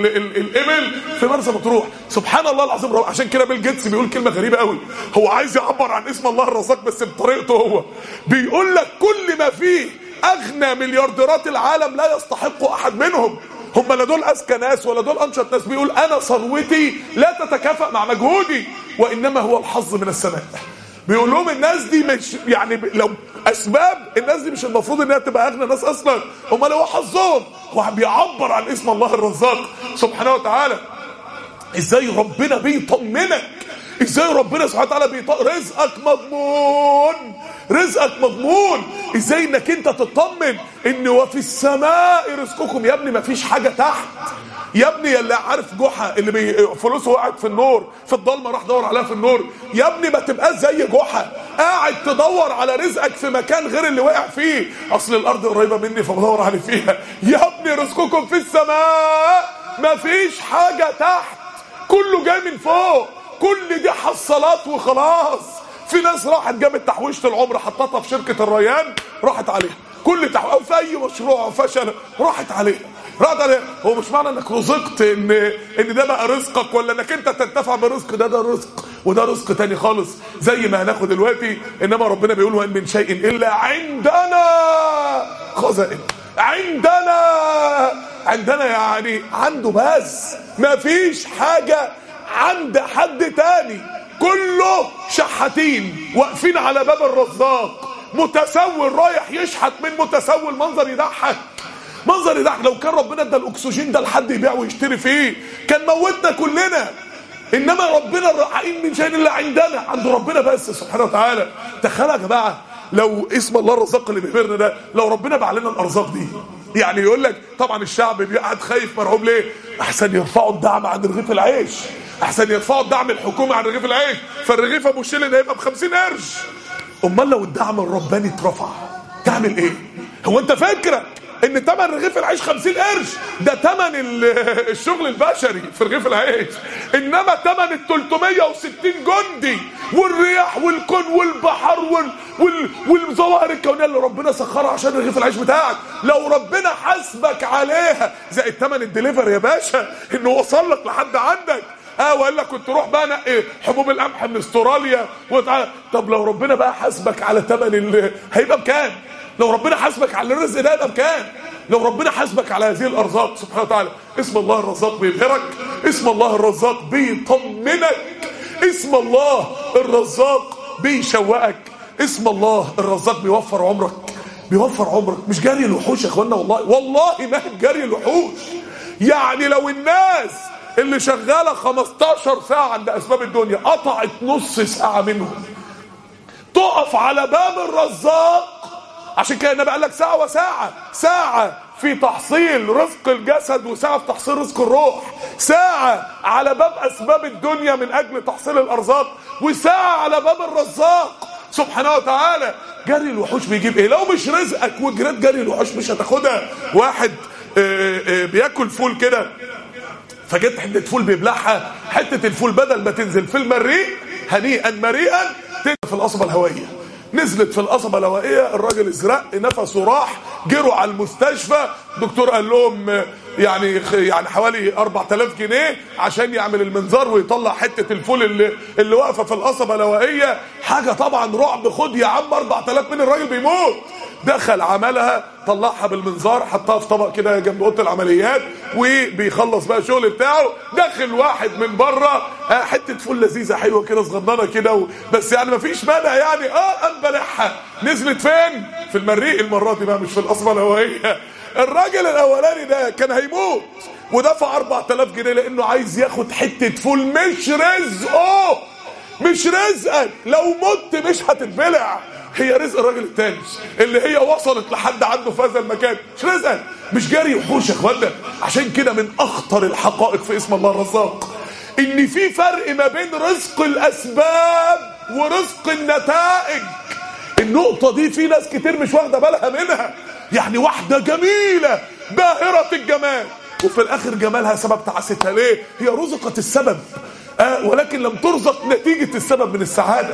الابل في مرسى مطروح. سبحان الله العظيم. عشان كده بيل جيتس بيقول كلمه غريبه قوي، هو عايز يعبر عن اسم الله الرزاق بس بطريقته هو. بيقول لك كل ما فيه اغنى مليارديرات العالم لا يستحق احد منهم. هم لا دول اذكى ناس ولا دول انشط ناس. بيقول انا ثروتي لا تتكافئ مع مجهودي، وانما هو الحظ من السماء. بيقول لهم الناس دي مش يعني لو اسباب، الناس دي مش المفروض انها تبقى اغنى ناس اصلا، هم لو حظهم. هو بيعبر عن اسم الله الرزاق سبحانه وتعالى. ازاي ربنا بيطمنك، ازاي ربنا سبحانه وتعالى رزقك مضمون، رزقك مضمون. ازاي انك انت تطمن ان وفي السماء رزقكم. يا ابني مفيش حاجه تحت يا ابني. اللي عارف جحا اللي فلوسه وقعت في النور في الضلمه راح دور عليها في النور. يا ابني ما تبقاش زي جحا قاعد تدور على رزقك في مكان غير اللي وقع فيه. اصل الارض قريبه مني فبدور عليه فيها. يا ابني رزقكم في السماء، ما فيش حاجه تحت، كله جاي من فوق. كل دي حصلات وخلاص. في ناس راحت جابت تحويشه العمر حطتها في شركه الريان راحت عليها. كل او في اي مشروع فشل راحت عليها. هو مش معنى انك رزقت ان ده بقى رزقك ولا انك انت تنتفع برزق ده رزق وده رزق تاني خالص زي ما هناخد دلوقتي. انما ربنا بيقول وان من شيء الا عندنا خزائن. عندنا يعني عنده بس، ما فيش حاجه عند حد تاني. كله شحاتين واقفين على باب الرزاق. متسول رايح يشحت من متسول. منظر يضحك. لو كان ربنا ادى الاكسجين ده لحد يبيع ويشتري فيه كان موتنا كلنا. انما ربنا الرحيم من شيء الا عندنا، عند ربنا بس سبحانه وتعالى. تخيل يا جماعه لو اسم الله الرزاق اللي بيبهرنا ده، لو ربنا باع لنا الارزاق دي. يعني يقول لك طبعا الشعب بيقعد خايف مرعوب ليه؟ احسن يرفعوا الدعم عن رغيف العيش، احسن يرفعوا الدعم الحكومي عن رغيف العيش، فالرغيف ابو شيلين هيبقى ب50 قرش. امال لو الدعم الرباني اترفع تعمل ايه؟ هو انت فاكرك ان تمن رغيف العيش 50 قرش؟ ده تمن الشغل البشري في رغيف العيش. انما تمن 360 جندي والرياح والكون والبحر والظواهر الكونيه اللي ربنا سخرها عشان رغيف العيش بتاعك، لو ربنا حاسبك عليها زائد تمن الدليفري يا باشا انه وصل لك لحد عندك. وقال لك كنت روح بقى نقي حبوب القمح من استراليا طب لو ربنا بقى حاسبك على تمن هيبقى بكام؟ لو ربنا حاسبك على الرزق ده يبقى بكام؟ لو ربنا حاسبك على هذه الارزاق سبحانه وتعالى. اسم الله الرزاق بيبهرك، اسم الله الرزاق بيطمنك اسم الله الرزاق بيشوقك. اسم الله الرزاق بيوفر عمرك، بيوفر عمرك. مش جري الوحوش يا اخوانا، والله ما جري الوحوش. يعني لو الناس اللي شغالة 15 ساعة عند أسباب الدنيا قطعت نص ساعة منهم تقف على باب الرزاق، عشان كده النبي قال لك ساعة وساعة، ساعة في تحصيل رزق الجسد وساعة في تحصيل رزق الروح، ساعة على باب أسباب الدنيا من أجل تحصيل الأرزاق، وساعة على باب الرزاق سبحانه وتعالى. جري الوحوش بيجيب ايه؟ لو مش رزقك وجريت جري الوحوش مش هتاخدها. واحد بياكل فول كده، فجت حته فول بيبلعها، حته الفول بدل ما تنزل في المريء هنيئا مريئا تنزل في القصبه الهوائيه. نزلت في القصبه الهوائيه، الراجل ازرق نفسه راح، جروا على المستشفى. الدكتور قال لهم يعني حوالي 4000 جنيه عشان يعمل المنظار ويطلع حته الفول اللي واقفه في القصبه الهوائيه. حاجه طبعا رعب. خد يا عم 4000 من الراجل بيموت. دخل عملها، طلعها بالمنظار، حطها في طبق كده جنب اوضه العمليات، وبيخلص بقى الشغل بتاعه. دخل واحد من بره، حته فول لذيذه حلوه كده صغننه كده، بس يعني مفيش مانع يعني، قام بلعها. نزلت فين؟ في المريء المره دي بقى، مش في القصبه الهوائيه. الراجل الاولاني ده كان هيموت ودفع 4000 جنيه لانه عايز ياخد حته فول مش رزقه، مش رزقك. لو مت مش هتتبلع، هي رزق الراجل التاني اللي هي وصلت لحد عنده في هذا المكان، مش رزقك. مش جري وحوش يا اخوانا. عشان كده من اخطر الحقائق في اسم الله الرزاق ان في فرق ما بين رزق الاسباب ورزق النتائج. النقطة دي في ناس كتير مش واخدة بالها منها. يعني واحدة جميلة باهرة الجمال وفي الاخر جمالها سبب تعاستها. ليه؟ هي رزقت السبب ولكن لم ترزق نتيجة السبب من السعادة.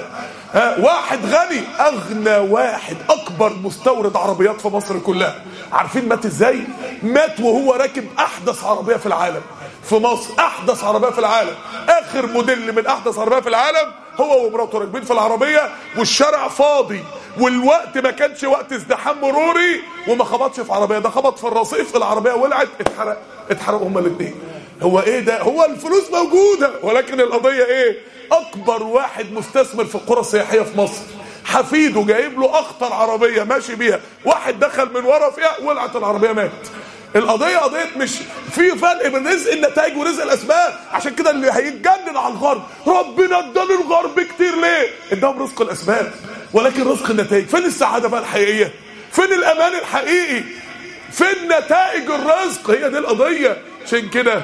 واحد غني، اغنى واحد، اكبر مستورد عربيات في مصر كلها. عارفين مات ازاي؟ مات وهو راكب احدث عربية في العالم في مصر، احدث عربية في العالم، اخر موديل من احدث عربية في العالم. هو ومراته راكبين في العربية والشارع فاضي والوقت ما كانش وقت ازدحام مروري، وما خبطش في عربية، ده خبط في الرصيف، العربية ولعت، اتحرقوا هما الاثنين. هو ايه ده؟ هو الفلوس موجودة ولكن القضية ايه؟ اكبر واحد مستثمر في القرى السياحية في مصر، حفيده جايب له اخطر عربية ماشي بيها، واحد دخل من ورا فيها ولعت العربية مات. القضية قضية مش في فرق بين رزق النتائج ورزق الاسباب. عشان كده اللي هيتجنن على الغرب، ربنا ادانا الغرب كتير ليه؟ اداهم رزق الاسباب ولكن رزق النتائج. فين السعادة بقى الحقيقية؟ فين الامان الحقيقي؟ فين نتائج الرزق؟ هي دي القضية. عشان كده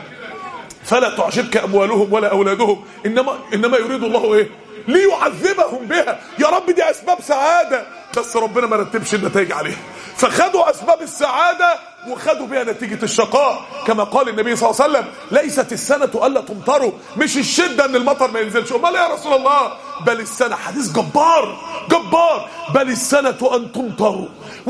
فلا تعجبك اموالهم ولا اولادهم انما يريد الله ايه؟ ليعذبهم بها. يا رب دي اسباب سعاده، بس ربنا ما رتبش النتائج عليها، فخدوا اسباب السعاده وخدوا بها نتيجه الشقاء. كما قال النبي صلى الله عليه وسلم: ليست السنه الا تمطروا. مش الشده ان المطر ما ينزلش، امال يا رسول الله؟ بل السنه، حديث جبار جبار، بل السنه ان تمطروا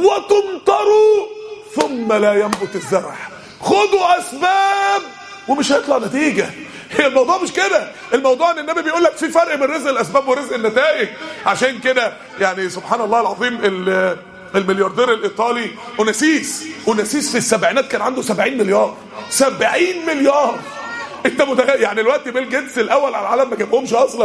وتمطروا ثم لا ينبت الزرع. خدوا اسباب ومش هيطلع نتيجة. الموضوع مش كده. الموضوع ان النبي بيقول لك في فرق بين رزق الاسباب ورزق النتائج. عشان كده يعني سبحان الله العظيم، الملياردير الايطالي اوناسيس في السبعينات كان عنده 70 مليار. 70 مليار. انت متخيل؟ يعني دلوقتي بيل جيتس الاول على العالم ما جابهمش اصلا.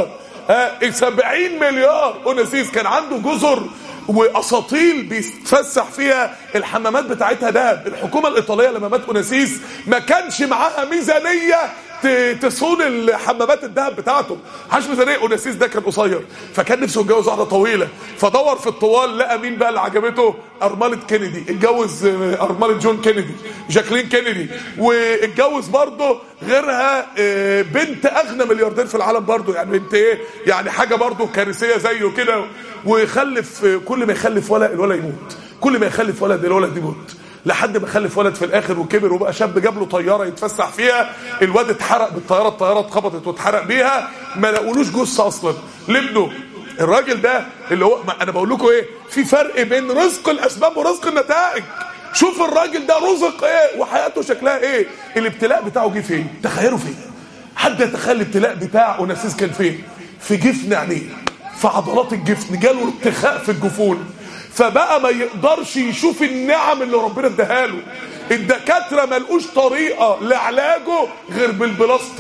70 مليار. اوناسيس كان عنده جزر واساطيل بيتفسح فيها، الحمامات بتاعتها دهب. الحكومه الايطاليه لما مات اوناسيس ما كانش معاها ميزانيه تصون الحمامات الدهب بتاعته، حاش ميزانيه. اوناسيس ده كان قصير فكان نفسه يتجوز واحده طويله، فدور في الطوال لقى مين بقى اللي عجبته؟ ارمله كينيدي. اتجوز ارمله جون كينيدي، جاكلين كينيدي، واتجوز برضه غيرها بنت اغنى ملياردير في العالم برضه. يعني بنت ايه؟ يعني حاجه برضه كارثيه زيه كده. ويخلف، كل ما يخلف ولد الولد يموت، كل ما يخلف ولد الولد يموت، لحد ما خلف ولد في الاخر وكبر وبقى شاب، جاب له طياره يتفسح فيها. الواد اتحرق بالطياره، الطياره اتخبطت واتحرق بيها، ما لقولوش جثه اصلا لابنه. الراجل ده اللي هو انا بقول لكم ايه؟ في فرق بين رزق الاسباب ورزق النتائج. شوف الراجل ده رزق ايه وحياته شكلها ايه. الابتلاء بتاعه جه فين؟ تخيلوا فين؟ حد يتخيل الابتلاء بتاع اوناسيس كان فين؟ في جفن عينيه، في عضلات الجفن، جاله ارتخاء في الجفون، فبقى ما يقدرش يشوف النعم اللي ربنا اداها له. الدكاتره ما لقوش طريقه لعلاجه غير بالبلاستر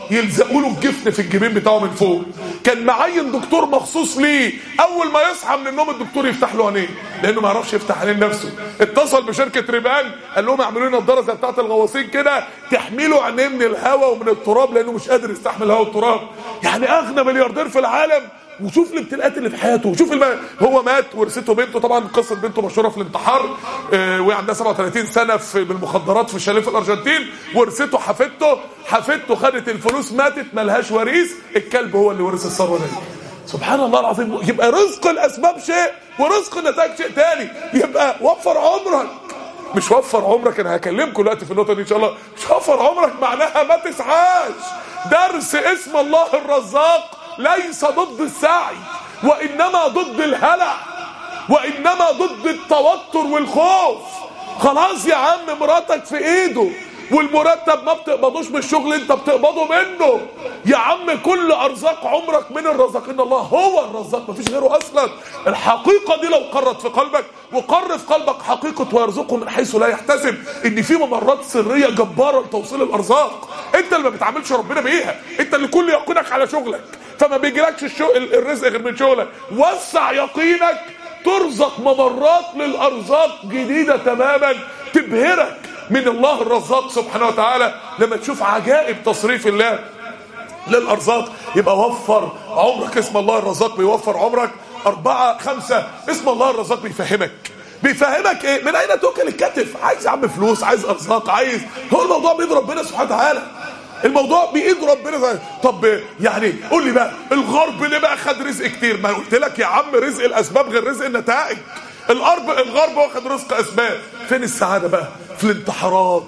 يلزقوا له الجفن في الجبين بتاعه من فوق. كان معين دكتور مخصوص ليه، اول ما يصحى من النوم الدكتور يفتح له عينيه لانه ما يعرفش يفتح عينين نفسه. اتصل بشركه ريبان قال لهم اعملوا لي نضاره زي بتاعه الغواصين كده تحمي له عينيه من الهواء ومن التراب لانه مش قادر يستحمل الهواء والتراب. يعني اغنى ملياردير في العالم، وشوف الابتلاءات اللي في حياته، وشوف هو مات ورثته بنته. طبعا قصه بنته مشهوره في الانتحار، وهي عندها 37 سنه بالمخدرات في شاليه في الارجنتين. ورثته حفيدته خدت الفلوس ماتت ملهاش وريث، الكلب هو اللي ورث الثروه دي. سبحان الله العظيم. يبقى رزق الاسباب شيء ورزق النتائج شيء تاني. يبقى وفر عمرك، مش وفر عمرك. انا هكلمكم دلوقتي في النقطه دي ان شاء الله. مش وفر عمرك معناها ما تسعاش. درس اسم الله الرزاق ليس ضد السعي، وإنما ضد الهلع، وإنما ضد التوتر والخوف. خلاص يا عم مراتك في ايده والمرتب ما بتقبضوش من الشغل انت بتقبضه منه. يا عم كل ارزاق عمرك من الرزاقين الله هو الرزاق، مفيش غيره اصلا. الحقيقه دي لو قرت في قلبك وقر في قلبك حقيقه ويرزقه من حيث لا يحتسب، ان في ممرات سريه جباره لتوصيل الارزاق انت اللي ما بتعاملش ربنا بيها، انت اللي كل يقينك على شغلك فما بيجيلكش الرزق غير من شغلك. وسع يقينك ترزق ممرات للارزاق جديده تماما تبهرك من الله الرزاق سبحانه وتعالى لما تشوف عجائب تصريف الله للارزاق. يبقى وفر عمرك، اسم الله الرزاق بيوفر عمرك. 4 5 اسم الله الرزاق بيفهمك ايه؟ من اين تؤكل الكتف؟ عايز يا عم فلوس، عايز ارزاق، عايز. هو الموضوع بيد ربنا سبحانه وتعالى، الموضوع بايد ربنا. طب يعني قول لي بقى الغرب ليه بقى خد رزق كتير؟ ما قلت لك يا عم رزق الاسباب غير رزق النتائج. الغرب واخد رزق اسباب. فين السعاده بقى؟ في الانتحارات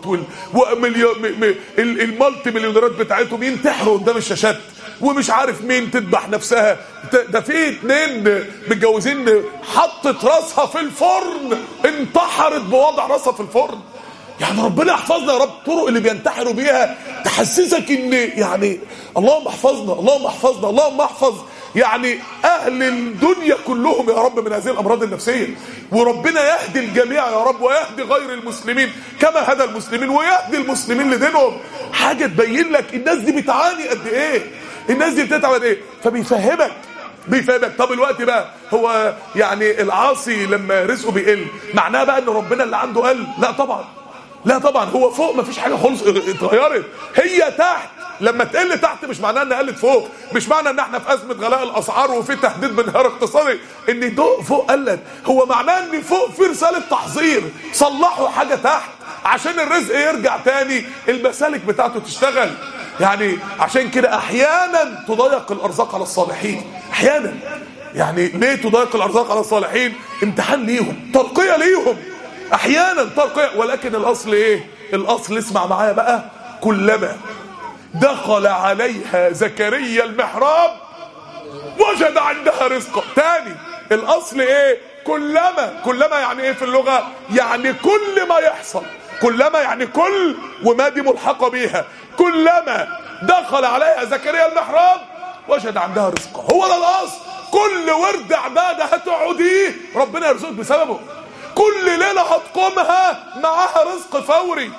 المالتي مليونيرات بتاعتهم ينتحروا قدام الشاشات ومش عارف مين تذبح نفسها. ده في 2 متجوزين حطت راسها في الفرن، انتحرت بوضع راسها في الفرن. يعني ربنا يحفظنا يا رب. الطرق اللي بينتحروا بيها تحسسك ان يعني اللهم احفظنا اللهم احفظنا اللهم احفظ يعني اهل الدنيا كلهم يا رب من هذه الامراض النفسيه. وربنا يهدي الجميع يا رب، ويهدي غير المسلمين كما هدى المسلمين، ويهدي المسلمين لدينهم. حاجه تبين لك الناس دي بتعاني قد ايه، الناس دي بتتعب قد ايه. فبيفهمك. طب الوقت بقى هو يعني العاصي لما رزقه بيقل معناه بقى ان ربنا اللي عنده قل؟ لا طبعا هو فوق مفيش حاجه خالص اتغيرت، هي تحت. لما تقل تحت مش معناه ان قلت فوق، مش معنى ان احنا في ازمه غلاء الاسعار وفي تهديد بانهيار اقتصادي ان فوق قلت. هو معناه ان فوق في رساله تحذير، صلحوا حاجه تحت عشان الرزق يرجع تاني، المسالك بتاعته تشتغل. يعني عشان كده احيانا تضيق الارزاق على الصالحين. احيانا يعني ليه تضيق الارزاق على الصالحين؟ امتحان ليهم، ترقيه ليهم، احيانا ترقيه. ولكن الاصل ايه؟ الاصل اسمع معايا بقى. كلما دخل عليها زكريا المحراب وجد عندها رزقا. تاني الاصل ايه؟ كلما يعني ايه في اللغه؟ يعني كل ما يحصل. كلما يعني كل، وما دي ملحقه بيها. كلما دخل عليها زكريا المحراب وجد عندها رزقا. هو ده الاصل. كل ورد عباده هتقعديه ربنا يرزقك بسببه. كل ليله هتقومها معاها رزق فوري.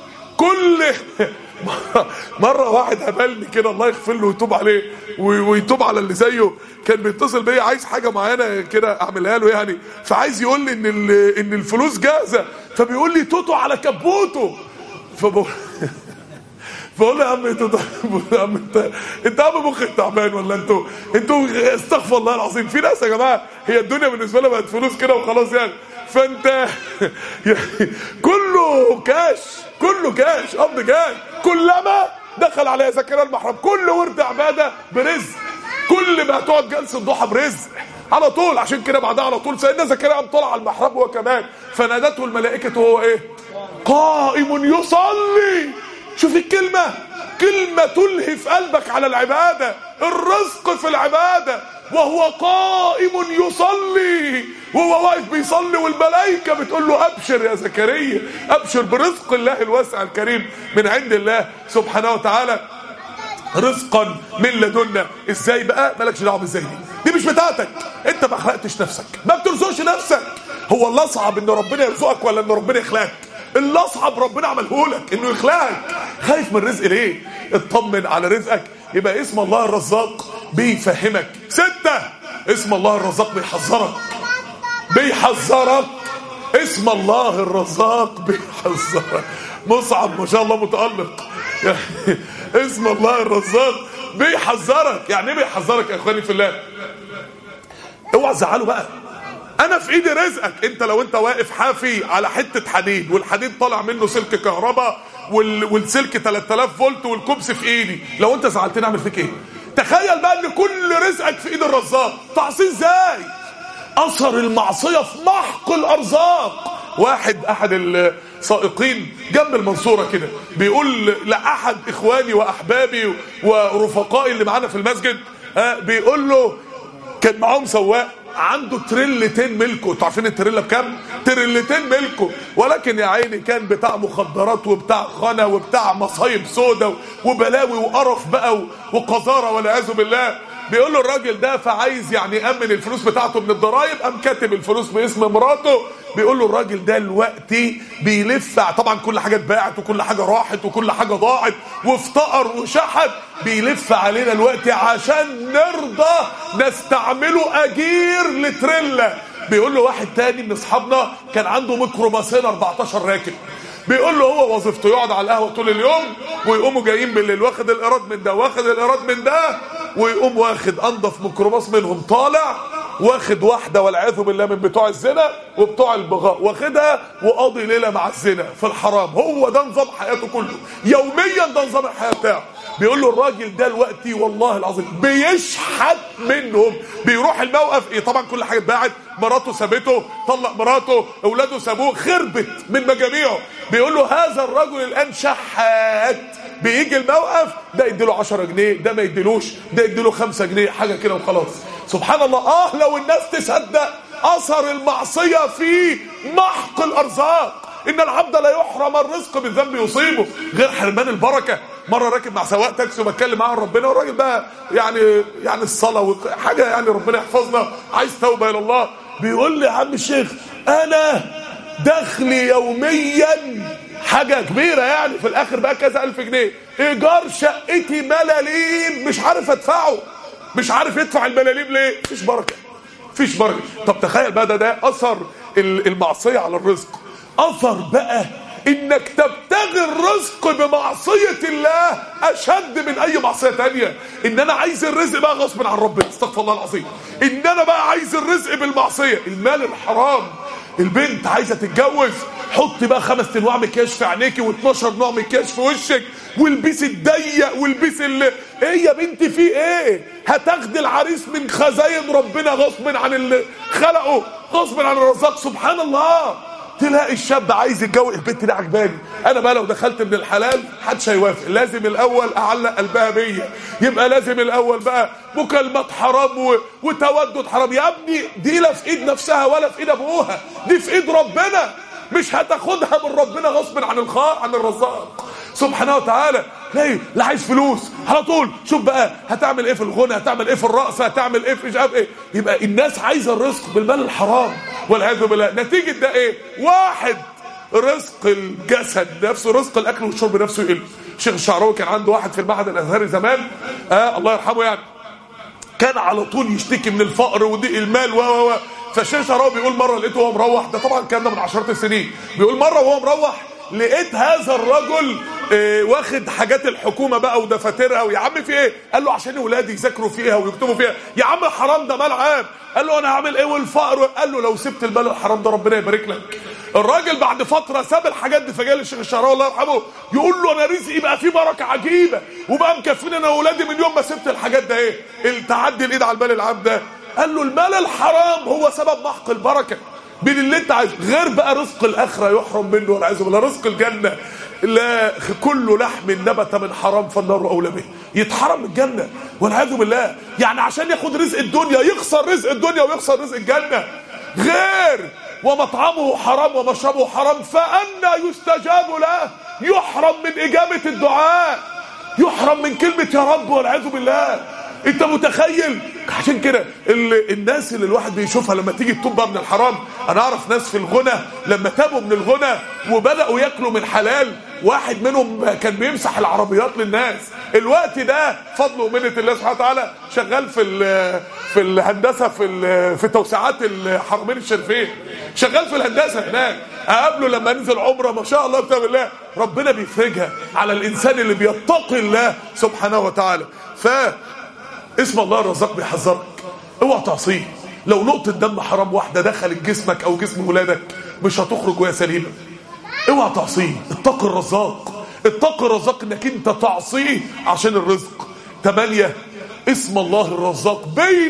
مرة واحد قابلني كده الله يغفر له ويتوب عليه ويتوب على اللي زيه، كان بيتصل بيا عايز حاجة معينة كده اعملها له يعني، فعايز يقول لي ان الفلوس جاهزة، فبيقول لي توتو على كبوته. فبقول له يا عم انت عم مخك تعبان ولا انتوا استغفر الله العظيم. في ناس يا جماعة هي الدنيا بالنسبة لها بقت فلوس كده وخلاص يعني. فانت كله كاش قبض جاي. كلما دخل عليها زكريا المحراب، كل ورد عباده برزق، كل ما تقعد جلسه ضحى برزق على طول. عشان كده بعدها على طول سيدنا زكريا قام طلع على المحراب هو كمان، فنادته الملائكه وهو ايه؟ قائم يصلي. شوف الكلمه، كلمه تلهي في قلبك على العباده. الرزق في العباده وهو قائم يصلي، وهو واقف بيصلي والملائكه بتقول له ابشر يا زكريا، ابشر برزق الله الواسع الكريم من عند الله سبحانه وتعالى، رزقا من لدنا. ازاي بقى؟ مالكش دعوه بالزي دي مش بتاعتك، انت ما خلقتش نفسك، ما بترزقش نفسك. هو الله صعب ان ربنا يرزقك ولا ان ربنا يخلقك؟ اللي اصعب ربنا عملهولك انه يخلقك. خايف من الرزق ليه؟ اطمن على رزقك. يبقى اسم الله الرزاق بيفهمك. 6، اسم الله الرزاق بيحذرك. اسم الله الرزاق بيحذرك. مصعب ما شاء الله متألق. اسم الله الرزاق بيحذرك. يعني ايه بيحذرك يا اخواني في الله؟ اوعى تزعله بقى. انا في ايدي رزقك. انت لو انت واقف حافي على حته حديد والحديد طالع منه سلك كهرباء والسلك 3000 فولت والكبس في ايدي، لو انت زعلتني اعمل فيك ايه؟ تخيل بقى ان كل رزقك في ايد الرزاق. تعصيه ازاي؟ اثر المعصيه في محق الارزاق. احد السائقين جنب المنصوره كده بيقول لاحد اخواني واحبابي ورفقائي اللي معانا في المسجد، بيقول له كان معاهم سواق عنده تريلتين ملكه. انتوا عارفين التريلا بكام؟ تريلتين ملكه، ولكن يا عيني كان بتاع مخدرات وبتاع خنا وبتاع مصايب سودا وبلاوي وقرف بقى وقذاره والعياذ بالله. بيقول له الراجل ده فعايز يعني يأمن الفلوس بتاعته من الضرايب، قام كاتب الفلوس باسم مراته. بيقول له الراجل ده دلوقتي بيلف، طبعا كل حاجه اتباعت وكل حاجه راحت وكل حاجه ضاعت وافتقر وشحت، بيلف علينا دلوقتي عشان نرضى نستعمله اجير لتريلا. بيقول له واحد تاني من اصحابنا كان عنده ميكروباصين 14 راكب، بيقول له هو وظيفته يقعد على القهوه طول اليوم ويقوموا جايين بالليل واخد الايراد من ده واخد الايراد من ده، ويقوم واخد انضف ميكروباص منهم طالع واخد واحده والعياذ بالله من بتوع الزنا وبتوع البغاء، واخدها وقاضي ليله مع الزنا في الحرام. هو ده نظام حياته كله يوميا، ده نظام الحياه بتاعه. بيقول له الراجل ده دلوقتي والله العظيم بيشحت منهم. بيروح الموقف طبعا كل حاجه اتباعت، مراته سابته، طلق مراته، اولاده سابوه، خربت من مجاميعه. بيقول له هذا الرجل الان شحات، بيجي الموقف ده يديله 10 جنيه، ده ما يديلوش، ده يديله 5 جنيه، حاجه كده وخلاص. سبحان الله. لو الناس تصدق اثر المعصيه في محق الارزاق. ان العبد لا يحرم الرزق بالذنب يصيبه، غير حرمان البركه. مره راكب مع سواق تاكسي وبتكلم معاه عن ربنا، والراجل بقى يعني الصلاه حاجه يعني ربنا يحفظنا، عايز توبه الى الله. بيقول لي يا عم الشيخ انا دخلي يوميا حاجه كبيره، يعني في الاخر بقى كذا الف جنيه، ايجار شقتي ملاليم مش عارف ادفعه، مش عارف يدفع الملاليم ليه؟ مفيش بركه، مفيش بركه. طب تخيل بقى ده اثر المعصيه على الرزق. اثر بقى انك تبتغي الرزق بمعصيه الله اشد من اي معصيه تانية. ان انا عايز الرزق بقى غصب عن ربنا، استغفر الله العظيم. ان انا بقى عايز الرزق بالمعصيه، المال الحرام. البنت عايزه تتجوز، حطي بقى 5 انواع مكياج في عينيكي و12 نوع مكياج في وشك، والبسي الضيق والبسي ايه يا بنتي في ايه؟ هتاخدي العريس من خزاين ربنا غصب عن اللي خلقه، غصب عن الرزاق. سبحان الله. تلاقي الشاب عايز يتجوز، البنت دي عجباني، انا بقى لو دخلت من الحلال محدش هيوافق، لازم الاول اعلق قلبها بيا، يبقى لازم الاول بقى مكالمات حرام وتودد حرام. يا ابني دي لا في ايد نفسها ولا في ايد ابوها، دي في ايد ربنا، مش هتاخدها من ربنا غصب عن الرزاق سبحانه وتعالى. لا عايز فلوس على طول، شوف بقى هتعمل ايه في الغنى، هتعمل ايه في الرقص، هتعمل ايه في مش عارف ايه. يبقى الناس عايزه الرزق بالمال الحرام والعياذ بالله. نتيجه ده ايه؟ واحد، رزق الجسد نفسه، رزق الاكل والشرب نفسه يقل. الشيخ الشعراوي كان عنده واحد في المعهد الازهري زمان، الله يرحمه، يعني كان على طول يشتكي من الفقر وضيق المال فالشيخ الشعراوي بيقول مره لقيته وهو مروح، ده طبعا كان ده من عشرات السنين، بيقول مره وهو مروح لقيت هذا الرجل واخد حاجات الحكومه بقى ودفاترها، ويا عم في ايه؟ قال له عشان اولادي يذاكروا فيها ويكتبوا فيها. يا عم حرام، ده مال عام. قال له انا هعمل ايه والفقر؟ قال له لو سبت المال الحرام ده ربنا يبارك لك. الراجل بعد فتره ساب الحاجات دي، فجاء الشيخ الشعراوي الله يرحمه يقول له انا رزقي بقى فيه بركه عجيبه وبقى مكفيني انا واولادي من يوم ما سبت الحاجات ده. ايه التعدي الايد على المال العام ده؟ قال له المال الحرام هو سبب محق البركه من اللي انت عايزه، غير بقى رزق الاخره يحرم منه والعياذ بالله. رزق الجنه لا، كل لحم نبت من حرام فالنار اولى به، يتحرم من الجنه والعياذ بالله. يعني عشان ياخد رزق الدنيا يخسر رزق الدنيا ويخسر رزق الجنه. غير ومطعمه حرام ومشربه حرام فأنا يستجاب له، يحرم من اجابه الدعاء، يحرم من كلمه يا رب والعياذ بالله. انت متخيل؟ عشان كده الناس اللي الواحد بيشوفها لما تيجي تتوب بقى من الحرام، انا اعرف ناس في الغنى لما تابوا من الغنى وبداوا ياكلوا من حلال، واحد منهم كان بيمسح العربيات للناس، الوقت ده فضل ومنة الله سبحانه وتعالى شغال في الهندسه في توسعات الحرمين الشريفين، شغال في الهندسه هناك. اقابله لما ننزل عمره ما شاء الله كتاب الله، ربنا بيفرجها على الانسان اللي بيتقي الله سبحانه وتعالى. اسم الله الرزاق بيحذرك، اوعى تعصيه. لو نقطه دم حرام واحده دخلت جسمك او جسم ولادك مش هتخرج وهي سليمه. اوعى تعصيه، اتق الرزاق، اتق الرزاق انك انت تعصيه عشان الرزق. 8 اسم الله الرزاق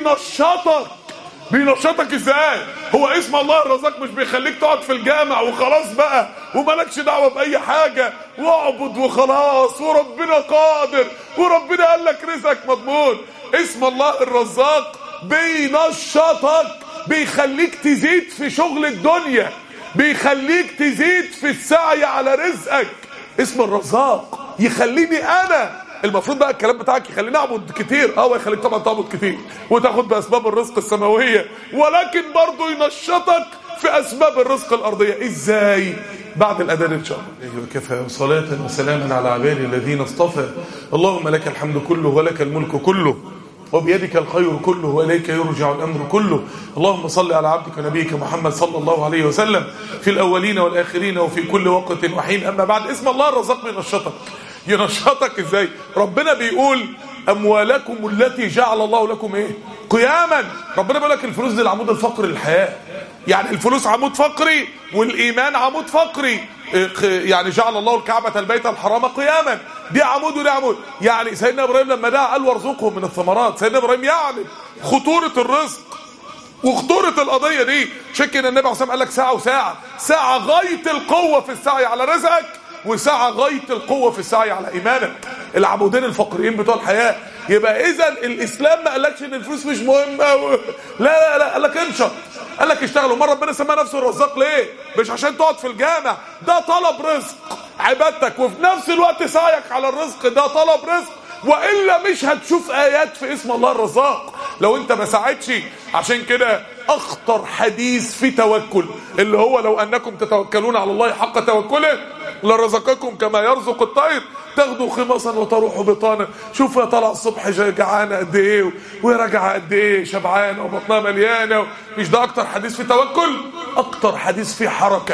بينشطك ازاي؟ هو اسم الله الرزاق مش بيخليك تقعد في الجامع وخلاص بقى ومالكش دعوه باي حاجه واعبد وخلاص وربنا قادر وربنا قال لك رزقك مضمون. اسم الله الرزاق بينشطك، بيخليك تزيد في شغل الدنيا، بيخليك تزيد في السعي على رزقك. اسم الرزاق يخليني انا المفروض بقى الكلام بتاعك يخليني اعبد كتير، يخليك طبعا تعبد كتير وتاخد باسباب الرزق السماويه، ولكن برضه ينشطك في اسباب الرزق الارضيه. ازاي؟ بعد الاذان ان شاء الله. وكفى صلاه وسلاما على عبادي الذين اصطفى. اللهم لك الحمد كله ولك الملك كله وبيدك الخير كله وإليك يرجع الأمر كله. اللهم صل على عبدك ونبيك محمد صلى الله عليه وسلم في الأولين والآخرين وفي كل وقت وحين. أما بعد، اسم الله الرزاق ينشطك ازاي؟ ربنا بيقول أموالكم التي جعل الله لكم قياما. ربنا بيقول لك الفلوس دي العمود الفقري للحياة، يعني الفلوس عمود فقري والإيمان عمود فقري. يعني جعل الله الكعبة البيت الحرام قياما، دي عمود ودي عمود. يعني سيدنا إبراهيم لما دعا قال وارزقهم من الثمرات، سيدنا إبراهيم يعلم خطورة الرزق وخطورة القضية دي. شكل النبي عليه الصلاة والسلام قال لك ساعة وساعة، ساعة غاية القوة في السعي على رزقك وساعة غاية القوة في السعي على إيمانك، العمودين الفقريين بتوع الحياة. يبقى إذا الإسلام ما قالكش إن الفلوس مش مهمة لا قال لك انشط، قال لك اشتغل. ومرة ربنا سمى نفسه الرزاق ليه؟ مش عشان تقعد في الجامع، ده طلب رزق عبادتك، وفي نفس الوقت سعيك على الرزق ده طلب رزق، وإلا مش هتشوف آيات في اسم الله الرزاق لو انت ما ساعدش. عشان كده اخطر حديث في توكل اللي هو لو انكم تتوكلون على الله حق توكله لرزقكم كما يرزق الطير تاخدوا خماصا وتروحوا بطانا. شوف يا طالع الصبح جعانه قد ايه وهي راجعه قد ايه شبعانه وبطنها مليانه. مش ده اكتر حديث في توكل؟ اكتر حديث في حركه،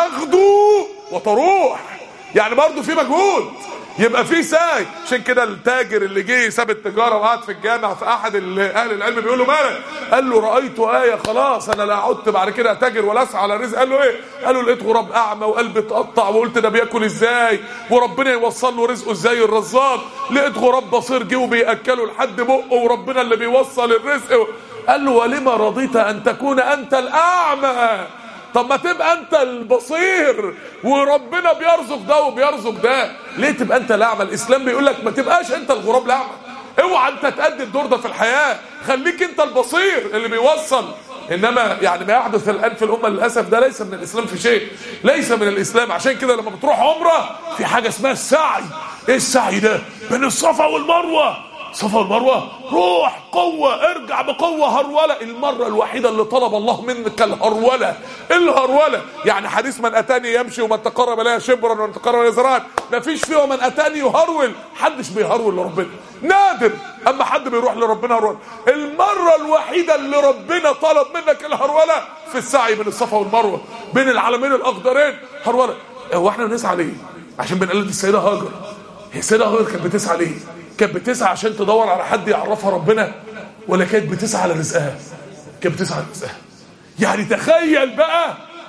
تاخدوا وتروح، يعني برضو في مجهود، يبقى في سعي. عشان كده التاجر اللي جه ساب التجاره وقعد في الجامع، في احد اهل العلم بيقول له مالك؟ قال له رايت ايه خلاص انا لا عدت بعد كده اتاجر ولا اسعى على رزق. قال له ايه؟ قال له لقيت غراب اعمى وقلبي اتقطع وقلت ده بياكل ازاي وربنا يوصل له رزقه ازاي الرزاق. لقيت غراب بصير جه وبياكله لحد بقه وربنا اللي بيوصل الرزق. قال له ولما رضيت ان تكون انت الاعمى؟ طب ما تبقى انت البصير وربنا بيرزق ده وبيرزق ده، ليه تبقى انت الاعمى؟ الاسلام بيقول لك ما تبقاش انت الغراب الاعمى، اوعى انت تأدي الدور ده في الحياه، خليك انت البصير اللي بيوصل. انما يعني ما يحدث الان في الامه للاسف ده ليس من الاسلام في شيء، ليس من الاسلام. عشان كده لما بتروح عمره في حاجه اسمها السعي. ايه السعي ده؟ بين الصفا والمروه، الصفا والمروه، روح قوه ارجع بقوه هروله. المره الوحيده اللي طلب الله منك الهروله، الهروله يعني حديث من اتاني يمشي ومن تقرب الي شبرا ومن تقرب الي ذراعا، ما فيش فيه ومن اتاني يهرول، حدش بيهرول لربنا، نادر اما حد بيروح لربنا هرول. المره الوحيده اللي ربنا طلب منك الهروله في السعي بين الصفا والمروه، بين العلمين الاخضرين، هروله. هو احنا بنسعى ليه؟ عشان بنقلد السيده هاجر. هي السيده هاجر كانت بتسعى ليه؟ كانت بتسعى عشان تدور على حد يعرفها ربنا، ولا كانت بتسعى على رزقها؟ كانت بتسعى على رزقها. يعني تخيل بقى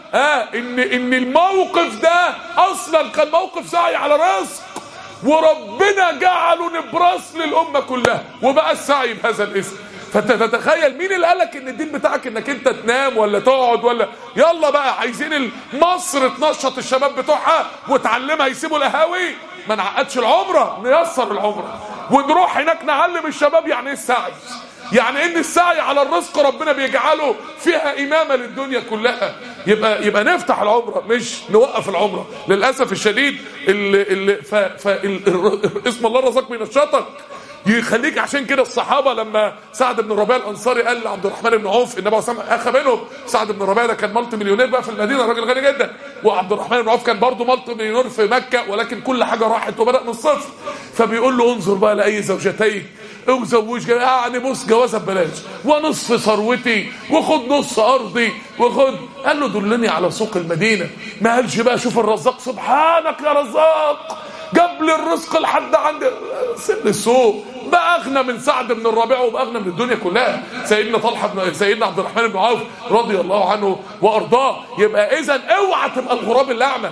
ان الموقف ده اصلا كان موقف سعي على رزق، وربنا جعله نبراس للامه كلها وبقى السعي بهذا الاسم. فانت تتخيل مين اللي قالك ان الدين بتاعك انك انت تنام ولا تقعد ولا يلا بقى عايزين مصر تنشط الشباب بتوعها وتعلمها يسيبوا القهاوي؟ ما نعقدش العمره، نيسر العمره ونروح هناك نعلم الشباب يعني ايه السعي، يعني ان السعي على الرزق ربنا بيجعله فيها امامه للدنيا كلها. يبقى نفتح العمره مش نوقف العمره. للاسف الشديد اسم الله الرزاق بينشطك، يخليك. عشان كده الصحابه لما سعد بن الربيع الانصاري قال لعبد الرحمن بن عوف، النبي صلى الله عليه وسلم اخى منهم. سعد بن الربيع ده كان مالتي مليونير بقى في المدينه، راجل غني جدا، وعبد الرحمن بن عوف كان برضه مالتي مليونير في مكه، ولكن كل حاجه راحت وبدا من الصفر. فبيقول له انظر بقى لاي زوجتين وزوج، يعني بص جوازه ببلاش ونصف ثروتي وخد نص ارضي وخد. قال له دلني على سوق المدينه، ما قالش بقى شوف الرزاق سبحانك يا رزاق جاب لي الرزق لحد عند سن السوق. بقى اغنى من سعد بن الربيع وبقى اغنى من الدنيا كلها سيدنا طلحه سيدنا عبد الرحمن بن عوف رضي الله عنه وارضاه. يبقى اذا اوعى تبقى الغراب الاعمى.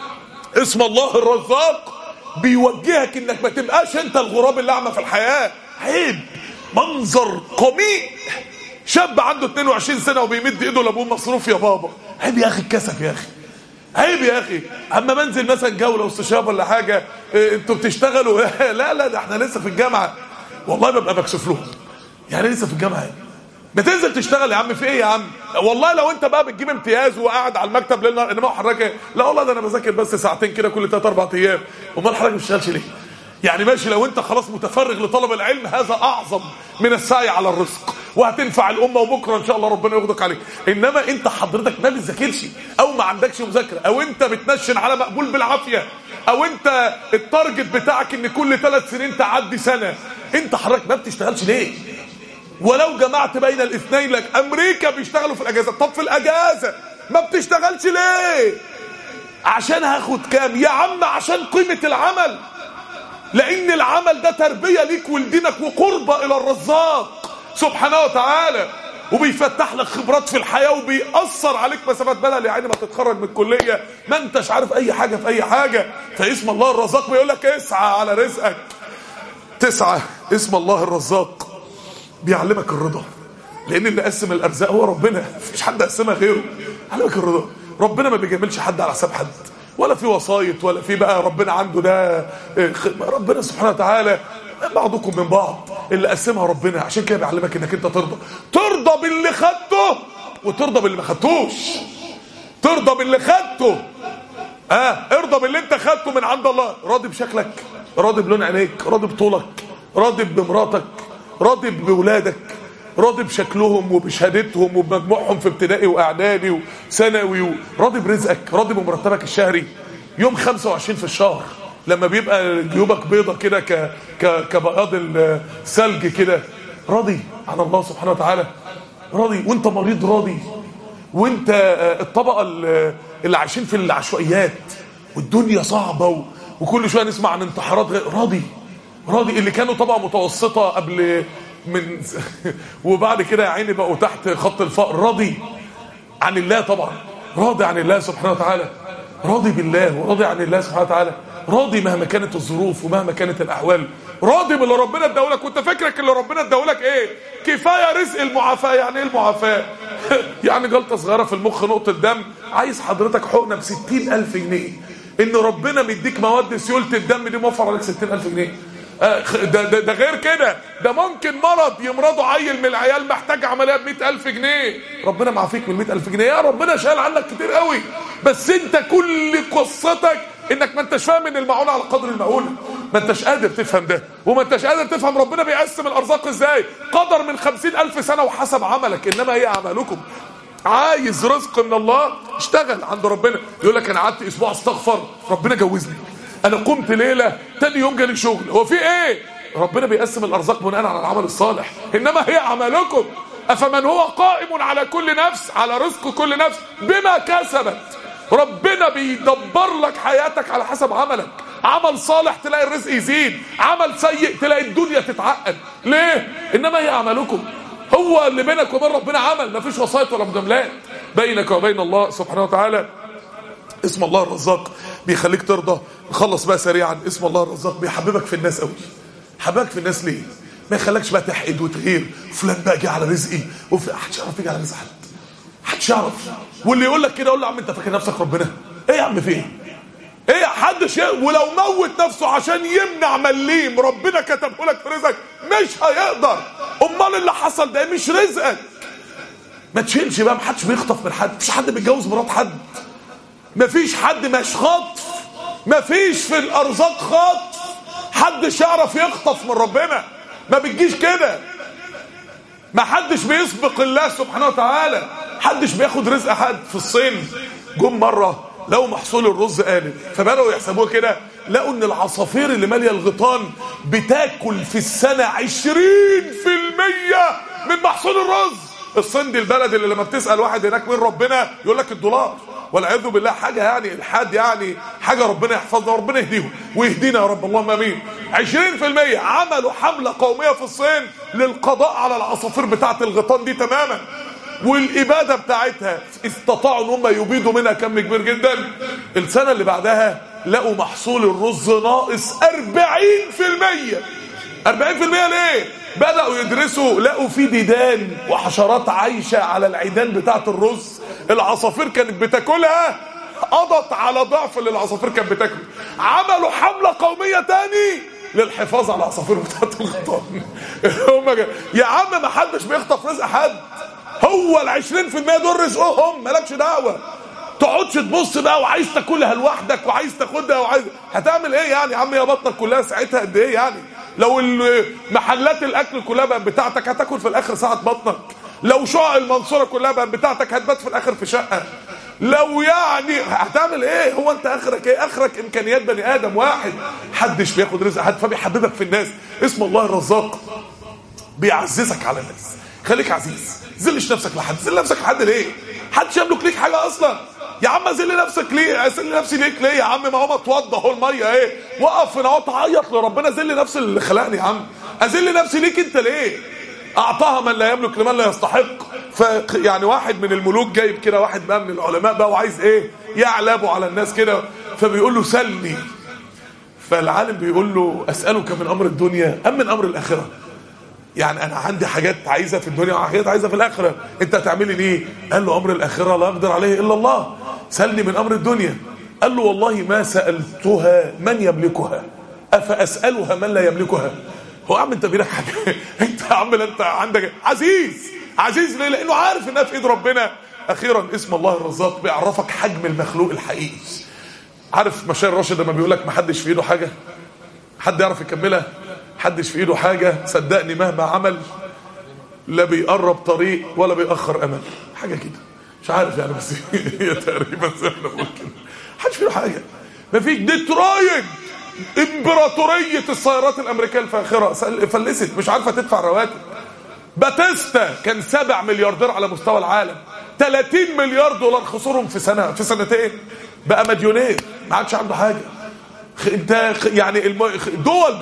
اسم الله الرزاق بيوجهك انك ما تبقاش انت الغراب الاعمى في الحياه. عيب، منظر قميء، شاب عنده 22 سنه وبيمد ايده لابوه مصروف يا بابا. عيب يا اخي الكسف يا اخي، عيب يا اخي. اما منزل مثلا جوله واستشراب ولا حاجه، انتوا بتشتغلوا لا لا ده احنا لسه في الجامعه. والله ببقى مكسوف لهم، يعني لسه في الجامعه يعني. بتنزل تشتغل يا عم في ايه يا عم؟ والله لو انت بقى بتجيب امتياز وقاعد على المكتب ليل نهار، انما حضرتك لا والله ده انا بذاكر بس ساعتين كده كل 3-4 ايام. امال حضرتك ما بتشتغلش ليه؟ يعني ماشي لو انت خلاص متفرغ لطلب العلم، هذا اعظم من السعي على الرزق، وهتنفع الامه وبكره ان شاء الله ربنا ياخدك عليه. انما انت حضرتك ما بتذاكرش، او ما عندكش مذاكره، او انت بتنشن على مقبول بالعافيه، او انت التارجت بتاعك ان كل 3 سنين تعدي سنه، انت حضرتك ما بتشتغلش ليه؟ ولو جمعت بين الاثنين لك. امريكا بيشتغلوا في الاجازه، طب في الاجازه ما بتشتغلش ليه؟ عشان هاخد كام يا عم؟ عشان قيمه العمل، لان العمل ده تربيه ليك ولدينك وقربه الى الرزاق سبحانه وتعالى، وبيفتح لك خبرات في الحياه، وبيأثر عليك مسافات بلد. يعني ما تتخرج من الكليه ما انتش عارف اي حاجه في اي حاجه. فاسم الله الرزاق بيقول لك اسعى على رزقك، تسعى. اسم الله الرزاق بيعلمك الرضا، لان اللي قسم الارزاق هو ربنا، مفيش حد قسمها غيره. علمك الرضا، ربنا ما بيجاملش حد على حساب حد، ولا في وسايط، ولا في بقى ربنا عنده ده. ربنا سبحانه وتعالى بعضكم من بعض، اللي قسمها ربنا. عشان كده بيعلمك انك انت ترضى باللي خدته، وترضى باللي ما خدتوش. ترضى باللي خدته، ارضى باللي انت خدته من عند الله. راضي بشكلك، راضي بلون عينيك، راضي بطولك، راضي بمراتك، راضي بولادك، راضي بشكلهم وبشهادتهم وبمجموعهم في ابتدائي واعدادي وثانوي، راضي برزقك، راضي بمرتبك الشهري. يوم 25 في الشهر لما بيبقى جيوبك بيضة كده كبياض الثلج كده، راضي عن الله سبحانه وتعالى. راضي وانت مريض، راضي وانت الطبقة اللي عايشين في العشوائيات والدنيا صعبة وكل شوية نسمع عن انتحارات، راضي. راضي اللي كانوا طبقة متوسطة قبل من وبعد كده يا عيني بقوا تحت خط الفقر، راضي عن الله طبعا، راضي عن الله سبحانه وتعالى، راضي بالله وراضي عن الله سبحانه وتعالى، راضي مهما كانت الظروف ومهما كانت الاحوال، راضي باللي ربنا اداهولك. وانت فكرك اللي ربنا اداهولك ايه؟ كفايه رزق المعافاه. يعني ايه المعافاه؟ يعني جلطه صغيره في المخ، نقطه دم، عايز حضرتك حقنه ب 60,000 جنيه. ان ربنا مديك مواد سيوله الدم دي موفر عليك 60,000 جنيه. ده غير كده، ده ممكن مرض يمرضه عيل من العيال محتاج عمليه ب 100,000 جنيه. ربنا معافيك من 100,000 جنيه، يا ربنا شايل عنك كتير قوي. بس انت كل قصتك انك ما انتش فاهم ان المعونه على قدر المعونه، ما انتش قادر تفهم ده، وما انتش قادر تفهم ربنا بيقسم الارزاق ازاي. قدر من 50,000 سنه وحسب عملك، انما هي اعمالكم. عايز رزق من الله، اشتغل عند ربنا. يقول لك انا قعدت اسبوع استغفر ربنا جوزني، انا قمت ليله تاني يوم جالي شغل، هو في ايه؟ ربنا بيقسم الارزاق بناء على العمل الصالح، انما هي اعمالكم. افمن هو قائم على كل نفس، على رزق كل نفس بما كسبت. ربنا بيدبر لك حياتك على حسب عملك. عمل صالح تلاقي الرزق يزيد، عمل سيء تلاقي الدنيا تتعقد. ليه؟ انما هي اعمالكم. هو اللي بينك وبين ربنا عمل، مفيش وسائط ولا مجاملات بينك وبين الله سبحانه وتعالى. اسم الله الرزاق بيخليك ترضى. نخلص بقى سريعا. اسم الله الرزاق بيحببك في الناس قوي. حببك في الناس ليه؟ ما يخلكش بقى تحقد وتغير، فلان بقى جه على رزقي، محدش يعرف يجي على رزق حد، محدش يعرف. واللي يقول لك كده قول له يا عم انت فاكر نفسك ربنا؟ ايه يا عم في ايه؟ ايه حدش ولو موت نفسه عشان يمنع مليم ربنا كتبه لك في رزقك مش هيقدر. امال اللي حصل ده مش رزقك. ما تشيلش بقى، محدش بيخطف من حد، مفيش حد بيتجوز مرات حد، مفيش حد مش خطف، مفيش في الارزاق خطف، حدش يعرف يخطف من ربنا. ما بتجيش كده. ما حدش بيسبق الله سبحانه وتعالى، حدش بياخد رزق حد. في الصين جم مرة لقوا محصول الرز قالب، فبدأوا يحسبوه كده، لقوا ان العصافير اللي مالية الغيطان بتاكل في السنة 20% من محصول الرز. الصين دي البلد اللي لما بتسأل واحد هناك من ربنا يقول لك الدولار، والعياذ بالله. حاجة يعني الحاد، يعني حاجة ربنا يحفظنا وربنا يهديهم ويهدينا يا رب، اللهم امين. 20% عملوا حملة قومية في الصين للقضاء على العصافير بتاعة الغيطان دي تماما، والإبادة بتاعتها استطاعوا ان هم يبيدوا منها كم كبير جدا. السنة اللي بعدها لقوا محصول الرز ناقص 40%. 40% ليه؟ بدأوا يدرسوا، لقوا في ديدان وحشرات عايشة على العيدان بتاعة الرز، العصافير كانت بتاكلها، قضت على ضعف اللي العصافير كانت بتاكله. عملوا حملة قومية تاني للحفاظ على العصافير بتاعة الغيطان. يا عم ما حدش بيخطف رزق حد، هو ال20% دول رزقهم، مالكش دعوة. تقعدش تبص بقى وعايز تاكلها لوحدك وعايز تاخدها وعايز هتعمل ايه يعني يا عم؟ يا بطنك كلها ساعتها قد ايه يعني؟ لو محلات الاكل كلها بقت بتاعتك هتاكل في الاخر ساعة بطنك. لو شقق المنصورة كلها بقت بتاعتك هتبات في الاخر في شقة. لو يعني هتعمل ايه؟ هو انت اخرك ايه؟ اخرك امكانيات بني ادم واحد، محدش بياخد رزق حد، فبيحببك في الناس. اسم الله الرزاق بيعززك على الناس. خليك عزيز، زلش نفسك لحد. زل نفسك لحد ليه؟ حدش يملك ليك حاجه اصلا يا عم. ازل نفسك ليه؟ ازل نفسي ليك ليه يا عم؟ ما هو ما اتوضى اهو الميه ايه، وقف هنا اهو تعيط لربنا. ازل نفسي اللي خلقني يا عم، ازل نفسي ليك انت ليه؟ اعطاها من لا يملك لمن لا يستحق. يعني واحد من الملوك جايب كده واحد بقى من العلماء بقى وعايز ايه يعلبوا على الناس كده، فبيقول له سلني. فالعالم بيقول له اسالك من امر الدنيا ام من امر الاخره؟ يعني انا عندي حاجات عايزها في الدنيا وحاجات عايزها في الاخره، انت هتعملي ليه؟ قال له امر الاخره لا يقدر عليه الا الله، سلني من امر الدنيا. قال له والله ما سالتها من يملكها افاسالها من لا يملكها. هو يا عم انت بينك حاجه؟ انت يا عم انت عندك عزيز ليه؟ لانه عارف انها في ايد ربنا. اخيرا اسم الله الرزاق بيعرفك حجم المخلوق الحقيقي. عارف مشاير راشد لما بيقول لك ما حدش في ايده حاجه، حد يعرف يكملها؟ حدش في ايده حاجه صدقني مهما عمل لا بيقرب طريق ولا بيأخر امل، حاجه كده مش عارف يعني، بس هي تقريبا زي ما بقول كده. محدش في ايده حاجه. مفيش. ديترويت امبراطوريه السيارات الامريكيه الفاخره فلست، مش عارفه تدفع رواتب. باتيستا كان 7 ملياردير على مستوى العالم، 30 مليار دولار خسرهم في سنتين، بقى مليونير ما عادش عنده حاجه. انت يعني دول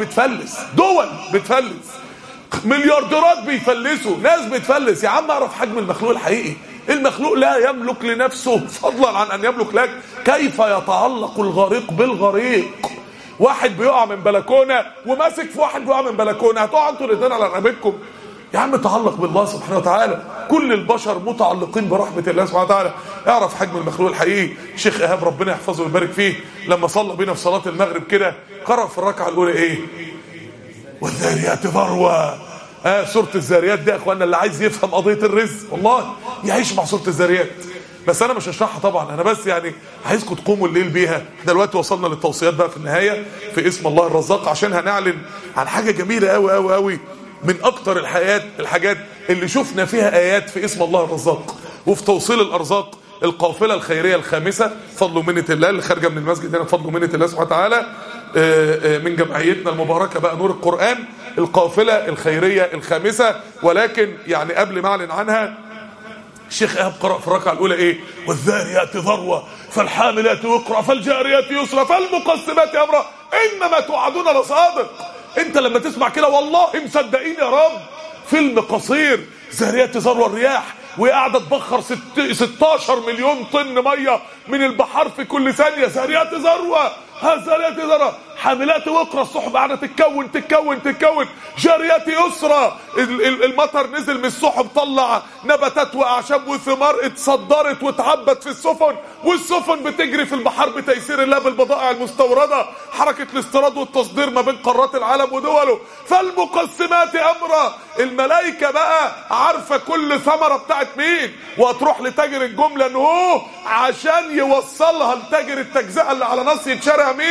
بتفلس، مليارديرات بيفلسوا، ناس بتفلس. يا عم اعرف حجم المخلوق الحقيقي. المخلوق لا يملك لنفسه فضلا عن ان يملك لك. كيف يتعلق الغريق بالغريق؟ واحد بيقع من بلكونه وماسك في واحد بيقع من بلكونه، هتقعوا انتوا الاثنين على رقبتكم؟ يا عم تعلق بالله سبحانه وتعالى. كل البشر متعلقين برحمة الله سبحانه وتعالى. اعرف حجم المخلوق الحقيقي. الشيخ ايهاب ربنا يحفظه ويبارك فيه لما صلى بينا في صلاة المغرب كده قرأ في الركعة الاولى ايه؟ والذاريات ذروة. سورة الذاريات دي يا اخوانا اللي عايز يفهم قضية الرزق والله يعيش مع سورة الذاريات. بس انا مش هشرحها طبعا، انا بس يعني عايزكم تقوموا الليل بيها. احنا دلوقتي وصلنا للتوصيات بقى في النهاية في اسم الله الرزاق، عشان هنعلن عن حاجة جميلة قوي قوي قوي، من اكتر الحاجات اللي شفنا فيها ايات في اسم الله الرزاق وفي توصيل الارزاق. القافله الخيريه الخامسه فضل ومنه الله اللي خارجه من المسجد هنا بفضل ومنه الله سبحانه وتعالى من جمعيتنا المباركه بقى نور القرآن. القافله الخيريه الخامسه، ولكن يعني قبل ما اعلن عنها الشيخ ايهاب قرأ في الركعه الاولى ايه؟ والذاريات ذروه فالحاملات وقرا فالجاريات يسرا فالمقسمات امرا انما توعدون لصادق. انت لما تسمع كده والله مصدقين يا رب. فيلم قصير ذاريات ذروه، الرياح وهي قاعده تبخر 16 مليون طن ميه من البحر في كل ثانيه. ذاريات ذروه، ذاريات ذروه. حاملات وقرا، السحب قاعده تتكون. جاريات يسرى، المطر نزل من السحب طلع نباتات واعشاب وثمار اتصدرت واتعبت في السفن، والسفن بتجري في البحر بتيسير الله بالبضائع المستورده، حركه الاستيراد والتصدير ما بين قارات العالم ودوله. فالمقسمات امرا، الملائكه بقى عارفه كل ثمره بتاعت مين، وهتروح لتاجر الجمله عشان يوصلها لتاجر التجزئه اللي على ناصيه شارع مين،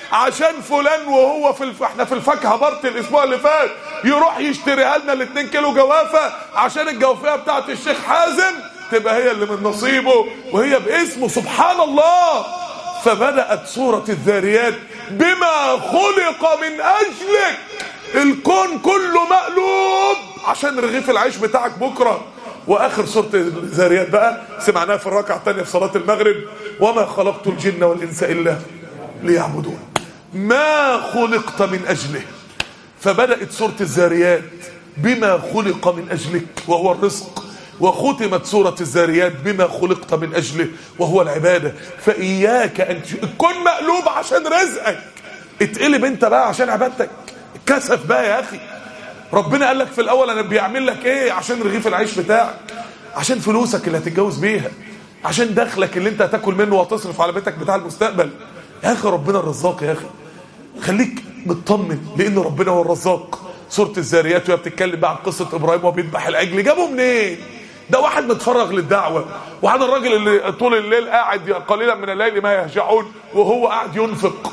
عشان فلان وهو احنا في الفاكهه بارت الاسبوع اللي فات يروح يشتريها لنا ال2 كيلو جوافه عشان الجوافيه بتاعت الشيخ حازم تبقى هي اللي من نصيبه وهي باسمه. سبحان الله. فبدأت سورة الذاريات بما خلق من أجلك. الكون كله مقلوب عشان رغيف العيش بتاعك بكرة. وآخر سورة الذاريات بقى سمعناها في الركعة الثانية في صلاة المغرب: وما خلقت الجن والإنس إلا ليعبدون. ما خلقت من أجله. فبدأت سورة الذاريات بما خلق من أجلك وهو الرزق، وختمت سورة الذاريات بما خلقت من أجله وهو العبادة. فإياك أن تكون مقلوب عشان رزقك، اتقلب انت بقى عشان عبادتك. كسف بقى يا أخي. ربنا قال لك في الأول أنا بيعمل لك إيه؟ عشان رغيف العيش بتاعك، عشان فلوسك اللي هتتجوز بيها، عشان دخلك اللي انت هتاكل منه وهتصرف على بيتك بتاع المستقبل. يا أخي ربنا الرزاق يا أخي، خليك مطمن لأن ربنا هو الرزاق. سورة الذاريات وهي بتتكلم بقى عن قصة إبراهيم وبيذبح العجل. جابه منين؟ ده واحد متفرغ للدعوة، وهذا الراجل اللي طول الليل قاعد قليلا من الليل ما يهجعون وهو قاعد ينفق.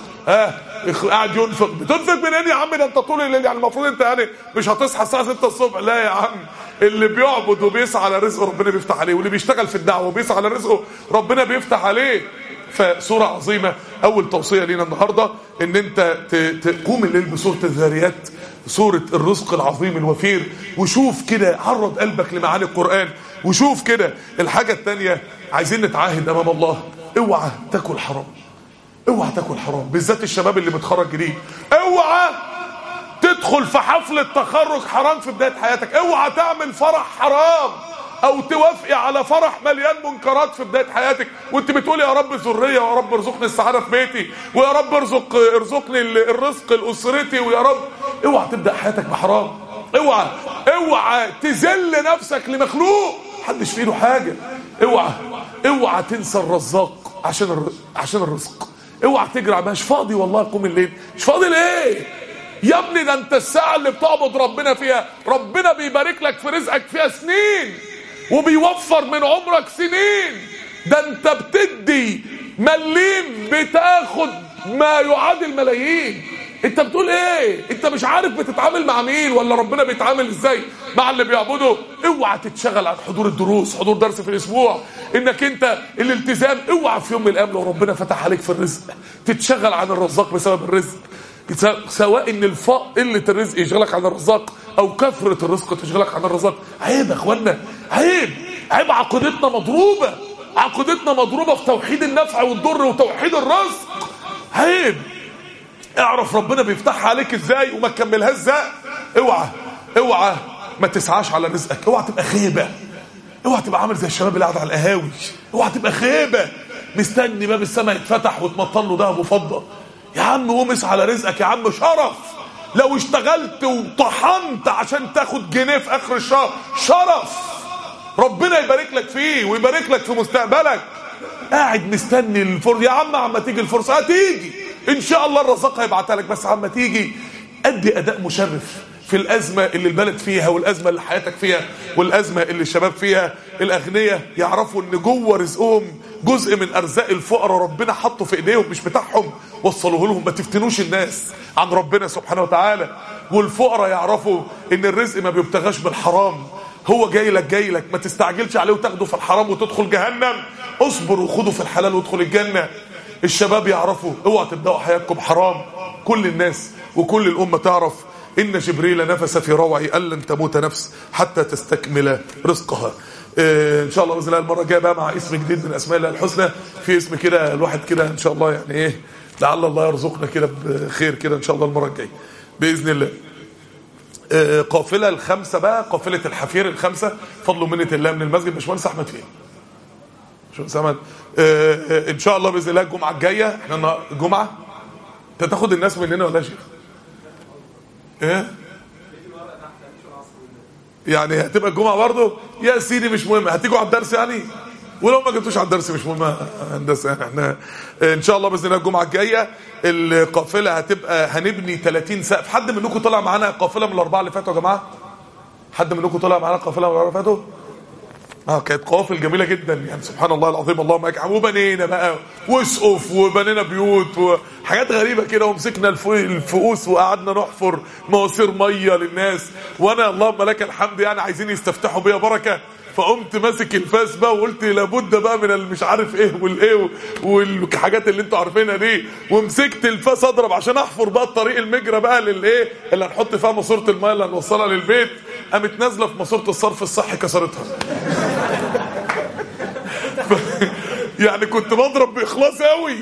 قاعد ينفق. بتنفق منين يا عم؟ ده انت طول الليل، يعني المفروض انت يعني مش هتصحى الساعة 6 الصبح. لا يا عم، اللي بيعبد وبيسعى على رزقه ربنا بيفتح عليه، واللي بيشتغل في الدعوة وبيسعى على رزقه ربنا بيفتح عليه. فسورة عظيمة. اول توصية لينا النهاردة ان انت تقوم الليل بسورة الذاريات، سورة الرزق العظيم الوفير، وشوف كده، عرض قلبك لمعاني القرآن وشوف كده. الحاجة التانية عايزين نتعاهد امام الله: اوعى تاكل حرام. اوعى تاكل حرام، بالذات الشباب اللي متخرج جديد. اوعى تدخل في حفلة تخرج حرام في بداية حياتك. اوعى تعمل فرح حرام او توافقي على فرح مليان منكرات في بداية حياتك وانت بتقول يا رب ذرية، ويا رب ارزقني السعادة في بيتي، ويا رب ارزقني الرزق لأسرتي، ويا رب. اوعى تبدأ حياتك بحرام. اوعى تذل نفسك لمخلوق محدش في ايده حاجة. اوعى تنسى الرزاق عشان الرزق. اوعى تجرع. مش فاضي والله قوم الليل. مش فاضي ليه يا ابني؟ ده انت الساعة اللي بتعبد ربنا فيها ربنا بيبارك لك في رزقك فيها سنين، وبيوفر من عمرك سنين. ده انت بتدي مليم بتاخد ما يعادل ملايين. انت بتقول ايه؟ انت مش عارف بتتعامل مع مين ولا ربنا بيتعامل ازاي مع اللي بيعبده. اوعى تتشغل عن حضور الدروس، حضور درس في الاسبوع، انك انت الالتزام. اوعى في يوم من الايام لو ربنا فتح عليك في الرزق تتشغل عن الرزاق بسبب الرزق، سواء ان قلة الرزق يشغلك عن الرزاق او كثرة الرزق تشغلك عن الرزاق. عيب يا اخوانا، عيب. عقيدتنا مضروبة في توحيد النفع والضر وتوحيد الرزق. عيب. اعرف ربنا بيفتحها عليك ازاي وما تكملها ازاي. اوعى ما تسعاش على رزقك. اوعى تبقى خيبة. اوعى تبقى عامل زي الشباب اللي قاعد على القهاوي. اوعى تبقى خيبة مستني باب السماء يتفتح وتمطل له ذهب وفضة. يا عم قوم اسعى على رزقك يا عم. شرف لو اشتغلت وطحنت عشان تاخد جنيه في اخر الشهر، شرف ربنا يبارك لك فيه ويبارك لك في مستقبلك. قاعد مستني الفرصة يا عم تيجي الفرصة. هتيجي ان شاء الله، الرزاق هيبعتها لك، بس تيجي ادي اداء مشرف في الازمه اللي البلد فيها، والازمه اللي حياتك فيها، والازمه اللي الشباب فيها. الاغنياء يعرفوا ان جوه رزقهم جزء من ارزاق الفقراء ربنا حطه في ايديهم مش بتاعهم، وصلوه لهم. ما تفتنوش الناس عن ربنا سبحانه وتعالى. والفقراء يعرفوا ان الرزق ما بيبتغاش بالحرام، هو جاي لك. ما تستعجلش عليه وتاخده في الحرام وتدخل جهنم. اصبر وخده في الحلال وادخل الجنه. الشباب يعرفوا اوعى تبداوا حياتكم حرام. كل الناس وكل الامه تعرف ان جبريل نفس في روعي ان لن تموت نفس حتى تستكمل رزقها. ان شاء الله باذن الله المره الجايه بقى مع اسم جديد من اسماء الله الحسنى. في اسم كده الواحد كده ان شاء الله يعني ايه، لعل الله يرزقنا كده بخير كده ان شاء الله المره الجايه باذن الله. قافله الخمسه بقى، قافله الحفير الخمسه فضل ومنه الله من المسجد. باشمهندس احمد فين؟ باشمهندس احمد ان شاء الله باذن الله الجمعه الجايه. احنا الجمعه انت تاخد الناس مننا ولا شيء؟ ايه يعني هتبقى الجمعه برضه يا سيدي؟ مش مهم. هتيجوا على الدرس يعني، ولو ما جبتوش على الدرس مش مهم هندسه. احنا ان شاء الله باذن الله الجمعه الجايه القافله هتبقى هنبني 30 سقف. حد منكم طلع معانا قافله من الاربعه اللي فاتوا يا جماعه؟ حد منكم طلع معانا قافله من الاربعه اللي فاتوا؟ كانت قوافل جميله جدا يعني، سبحان الله العظيم، اللهم اجعل. وبنينا بقى وسقف وبنينا بيوت وحاجات غريبه كده، ومسكنا الفؤوس وقعدنا نحفر مواسير ميه للناس. وانا اللهم لك الحمد يعني عايزين يستفتحوا بيا بركه، فقمت ماسك الفاس بقى وقلت لابد بقى من مش عارف ايه والايه والحاجات اللي انتوا عارفينها دي، ومسكت الفاس اضرب عشان احفر بقى الطريق المجرى بقى للايه اللي هنحط فيها ماسوره الميه اللي هنوصلها للبيت. قامت نازله في ماسوره الصرف الصحي كسرتها. يعني كنت بضرب باخلاص قوي.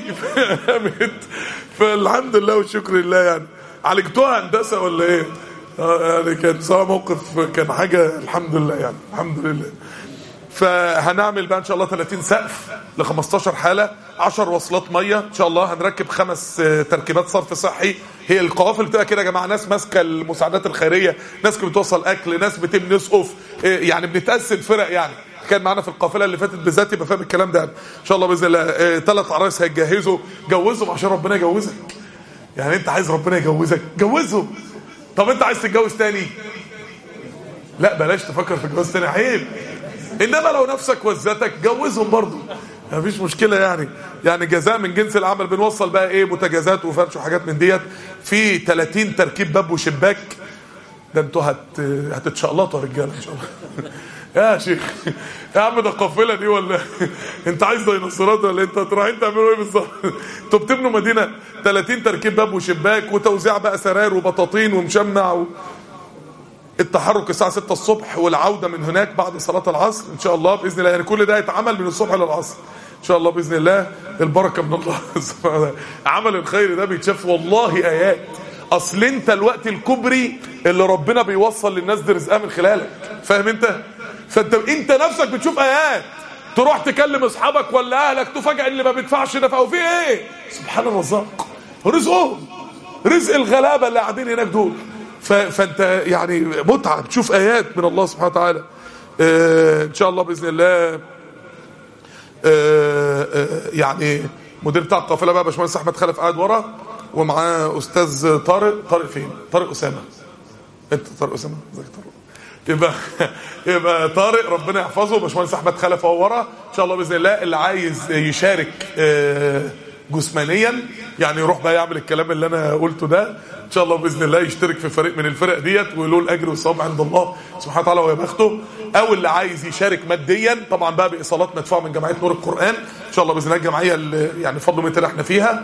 فالحمد لله والشكر لله يعني. عالجتوها هندسه ولا ايه؟ يعني كان صراحه موقف، كان حاجه الحمد لله يعني، الحمد لله. فهنعمل بقى ان شاء الله 30 سقف ل 15 حاله، 10 وصلات ميه ان شاء الله، هنركب 5 تركيبات صرف صحي. هي القوافل بتبقى كده يا جماعه، ناس ماسكه المساعدات الخيريه، ناس بتوصل اكل، ناس بتبني سقف، يعني بنتقسم فرق يعني. كان معانا في القافله اللي فاتت بالذات، يبقى فاهم الكلام ده يعني. ان شاء الله باذن الله 3 عرايس هيتجهزوا، جوزهم عشان ربنا يجوزك. يعني انت عايز ربنا يجوزك، جوزهم. طب انت عايز تتجوز تاني؟ لا بلاش تفكر في الجواز تاني، عيب. انما لو نفسك وزتك جوزهم برضو، مفيش مشكله يعني. يعني جزاء من جنس العمل. بنوصل بقى ايه، بوتاجازات وفرش وحاجات من ديت، في 30 تركيب باب وشباك. ده انتوا هتتشقلطوا يا رجاله ان شاء الله. يا شيخ يا عم، ده القافله دي ولا انت عايز ديناصورات ولا انت رايحين تعملوا ايه بالظبط؟ انتوا بتبنوا مدينه 30 تركيب باب وشباك وتوزيع بقى سراير وبطاطين ومشمع التحرك الساعه 6 الصبح والعوده من هناك بعد صلاه العصر ان شاء الله باذن الله. يعني كل ده يتعمل من الصبح للعصر ان شاء الله باذن الله. البركه من الله سبحانه وتعالى. عمل الخير ده بيتشاف والله ايات. اصل انت الوقت الكبري اللي ربنا بيوصل للناس دي رزقها من خلالك، فاهم انت؟ فانت نفسك بتشوف ايات، تروح تكلم اصحابك ولا اهلك تفاجئ اللي ما بيدفعش نفقه فيه ايه. سبحان الرزاق، رزقهم، رزق الغلابه اللي قاعدين هناك دول. فانت يعني متعه، بتشوف ايات من الله سبحانه وتعالى. ان شاء الله باذن الله. يعني مدير بتاع القافله بقى باشمهندس احمد خلف قاعد ورا، ومعاه استاذ طارق فين؟ طارق اسامه. انت طارق اسامه؟ ازيك طارق؟ يبقى طارق ربنا يحفظه. باشمهندس احمد خلف اهو ورا ان شاء الله باذن الله. اللي عايز يشارك جسمانيا يعني يروح بقى يعمل الكلام اللي انا قلته ده ان شاء الله باذن الله، يشترك في فريق من الفرق ديت وله الاجر والثواب عند الله سبحانه وتعالى ويا بخته. او اللي عايز يشارك ماديا طبعا بقى بايصالات مدفوعه من جمعيه نور القران ان شاء الله باذن الله. الجمعيه اللي يعني فضل من الله احنا فيها،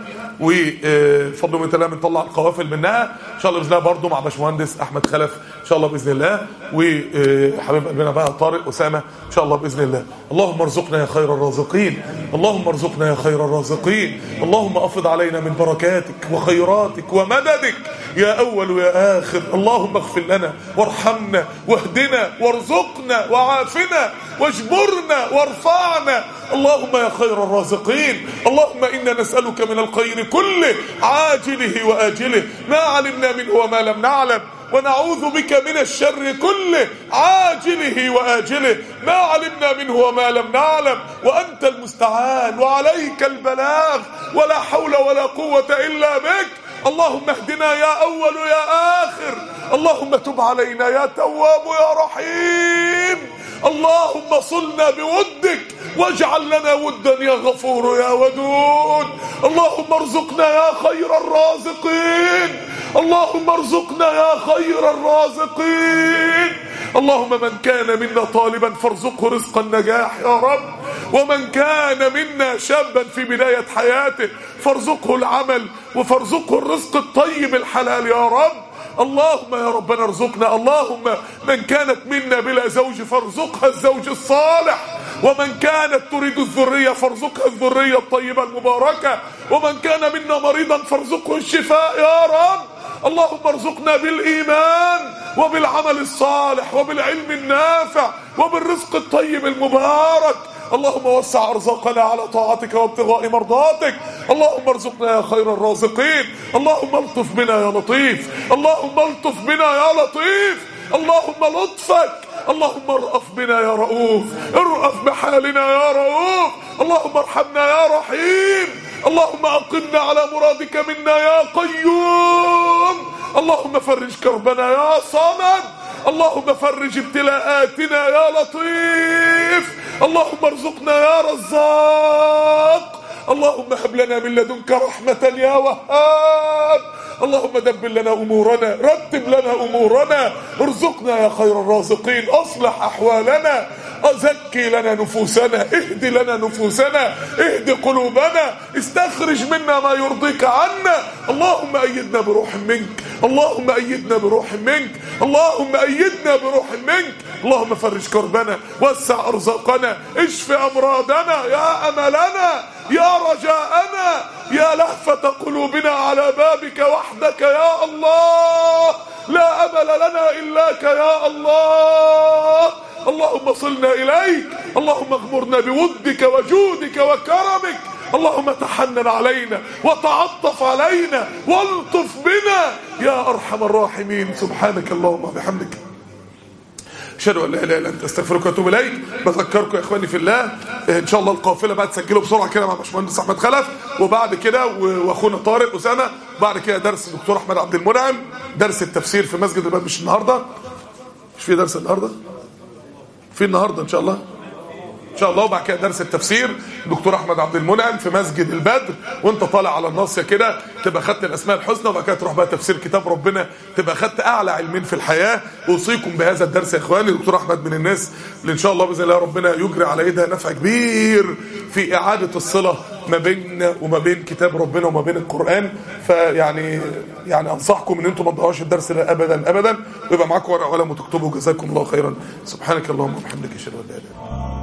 وفضل من الله بنطلع القوافل منها ان شاء الله باذن الله برضه مع باشمهندس احمد خلف ان شاء الله باذن الله. وحبيب قلبنا بقى طارق اسامه ان شاء الله باذن الله. اللهم ارزقنا يا خير الرازقين، اللهم ارزقنا يا خير الرازقين، اللهم افض علينا من بركاتك وخيراتك ومددك يا اول ويا اخر. اللهم اغفر لنا وارحمنا واهدنا وارزقنا وعافنا واجبرنا وارفعنا. اللهم يا خير الرازقين، اللهم إنا نسألك من الخير كله عاجله وآجله ما علمنا منه وما لم نعلم، ونعوذ بك من الشر كله عاجله وآجله ما علمنا منه وما لم نعلم، وأنت المستعان وعليك البلاغ ولا حول ولا قوة إلا بك. اللهم اهدنا يا أول يا آخر، اللهم تب علينا يا تواب يا رحيم، اللهم صلنا بودك واجعل لنا ودا يا غفور يا ودود. اللهم ارزقنا يا خير الرازقين، اللهم ارزقنا يا خير الرازقين. اللهم من كان منا طالبا فارزقه رزق النجاح يا رب، ومن كان منا شابا في بداية حياته فارزقه العمل وفارزقه الرزق الطيب الحلال يا رب. اللهم يا ربنا ارزقنا. اللهم من كانت منا بلا زوج فارزقها الزوج الصالح، ومن كانت تريد الذرية فارزقها الذرية الطيبة المباركة، ومن كان منا مريضا فارزقه الشفاء يا رب. اللهم ارزقنا بالإيمان وبالعمل الصالح وبالعلم النافع وبالرزق الطيب المبارك. اللهم وسع ارزاقنا على طاعتك وابتغاء مرضاتك. اللهم ارزقنا يا خير الرازقين. اللهم الطف بنا يا لطيف، اللهم الطف بنا يا لطيف، اللهم لطفك. اللهم ارأف بنا يا رؤوف، ارأف بحالنا يا رؤوف. اللهم ارحمنا يا رحيم. اللهم أقمنا على مرادك منا يا قيوم. اللهم فرج كربنا يا صمد. اللهم فرج ابتلاءاتنا يا لطيف. اللهم ارزقنا يا رزاق. اللهم هب لنا من لدنك رحمة يا وهاب. اللهم دبر لنا أمورنا، رتب لنا أمورنا، ارزقنا يا خير الرازقين، أصلح أحوالنا، زكي لنا نفوسنا، اهدي لنا نفوسنا، اهدي قلوبنا، استخرج منا ما يرضيك عنا. اللهم أيدنا بروح منك، اللهم أيدنا بروح منك، اللهم أيدنا بروح منك. اللهم فرج كربنا، وسع أرزاقنا، اشف أمراضنا، يا أملنا، يا رجاءنا، يا لهفة قلوبنا على بابك وحدك يا الله. لا أمل لنا إلاك يا الله. اللهم صلنا إليك، اللهم اغمرنا بودك وجودك وكرمك. اللهم تحنن علينا وتعطف علينا والطف بنا يا أرحم الراحمين. سبحانك اللهم وبحمدك، أشهد أن لا إله إلا أنت، أستغفرك وأتوب إليك. بذكركم يا إخواني في الله، إن شاء الله القافلة بقى تسجلوا بسرعة كده مع باشمهندس أحمد خلف، وبعد كده وأخونا طارق أسامة، بعد كده درس الدكتور أحمد عبد المنعم، درس التفسير في مسجد الباب. مش النهارده، مش في درس النهارده، في النهارده إن شاء الله، إن شاء الله. وبعد كده درس التفسير دكتور أحمد عبد المنعم في مسجد البدر. وأنت طالع على الناصية كده تبقى خدت الأسماء الحسنى، وبعد كده تروح بقى تفسير كتاب ربنا، تبقى خدت أعلى علمين في الحياة. أوصيكم بهذا الدرس يا إخواني. دكتور أحمد من الناس اللي إن شاء الله بإذن الله ربنا يجري على إيدها نفع كبير في إعادة الصلة ما بيننا وما بين كتاب ربنا وما بين القرآن. فيعني أنصحكم إن أنتم ما تضيعوش الدرس ده أبدا أبدا، ويبقى معاكم ورقة وقلم وتكتبوا. جزاكم الله خيرا. سبحانك اللهم وبحمدك، أشهد أن لا إله إلا أنت.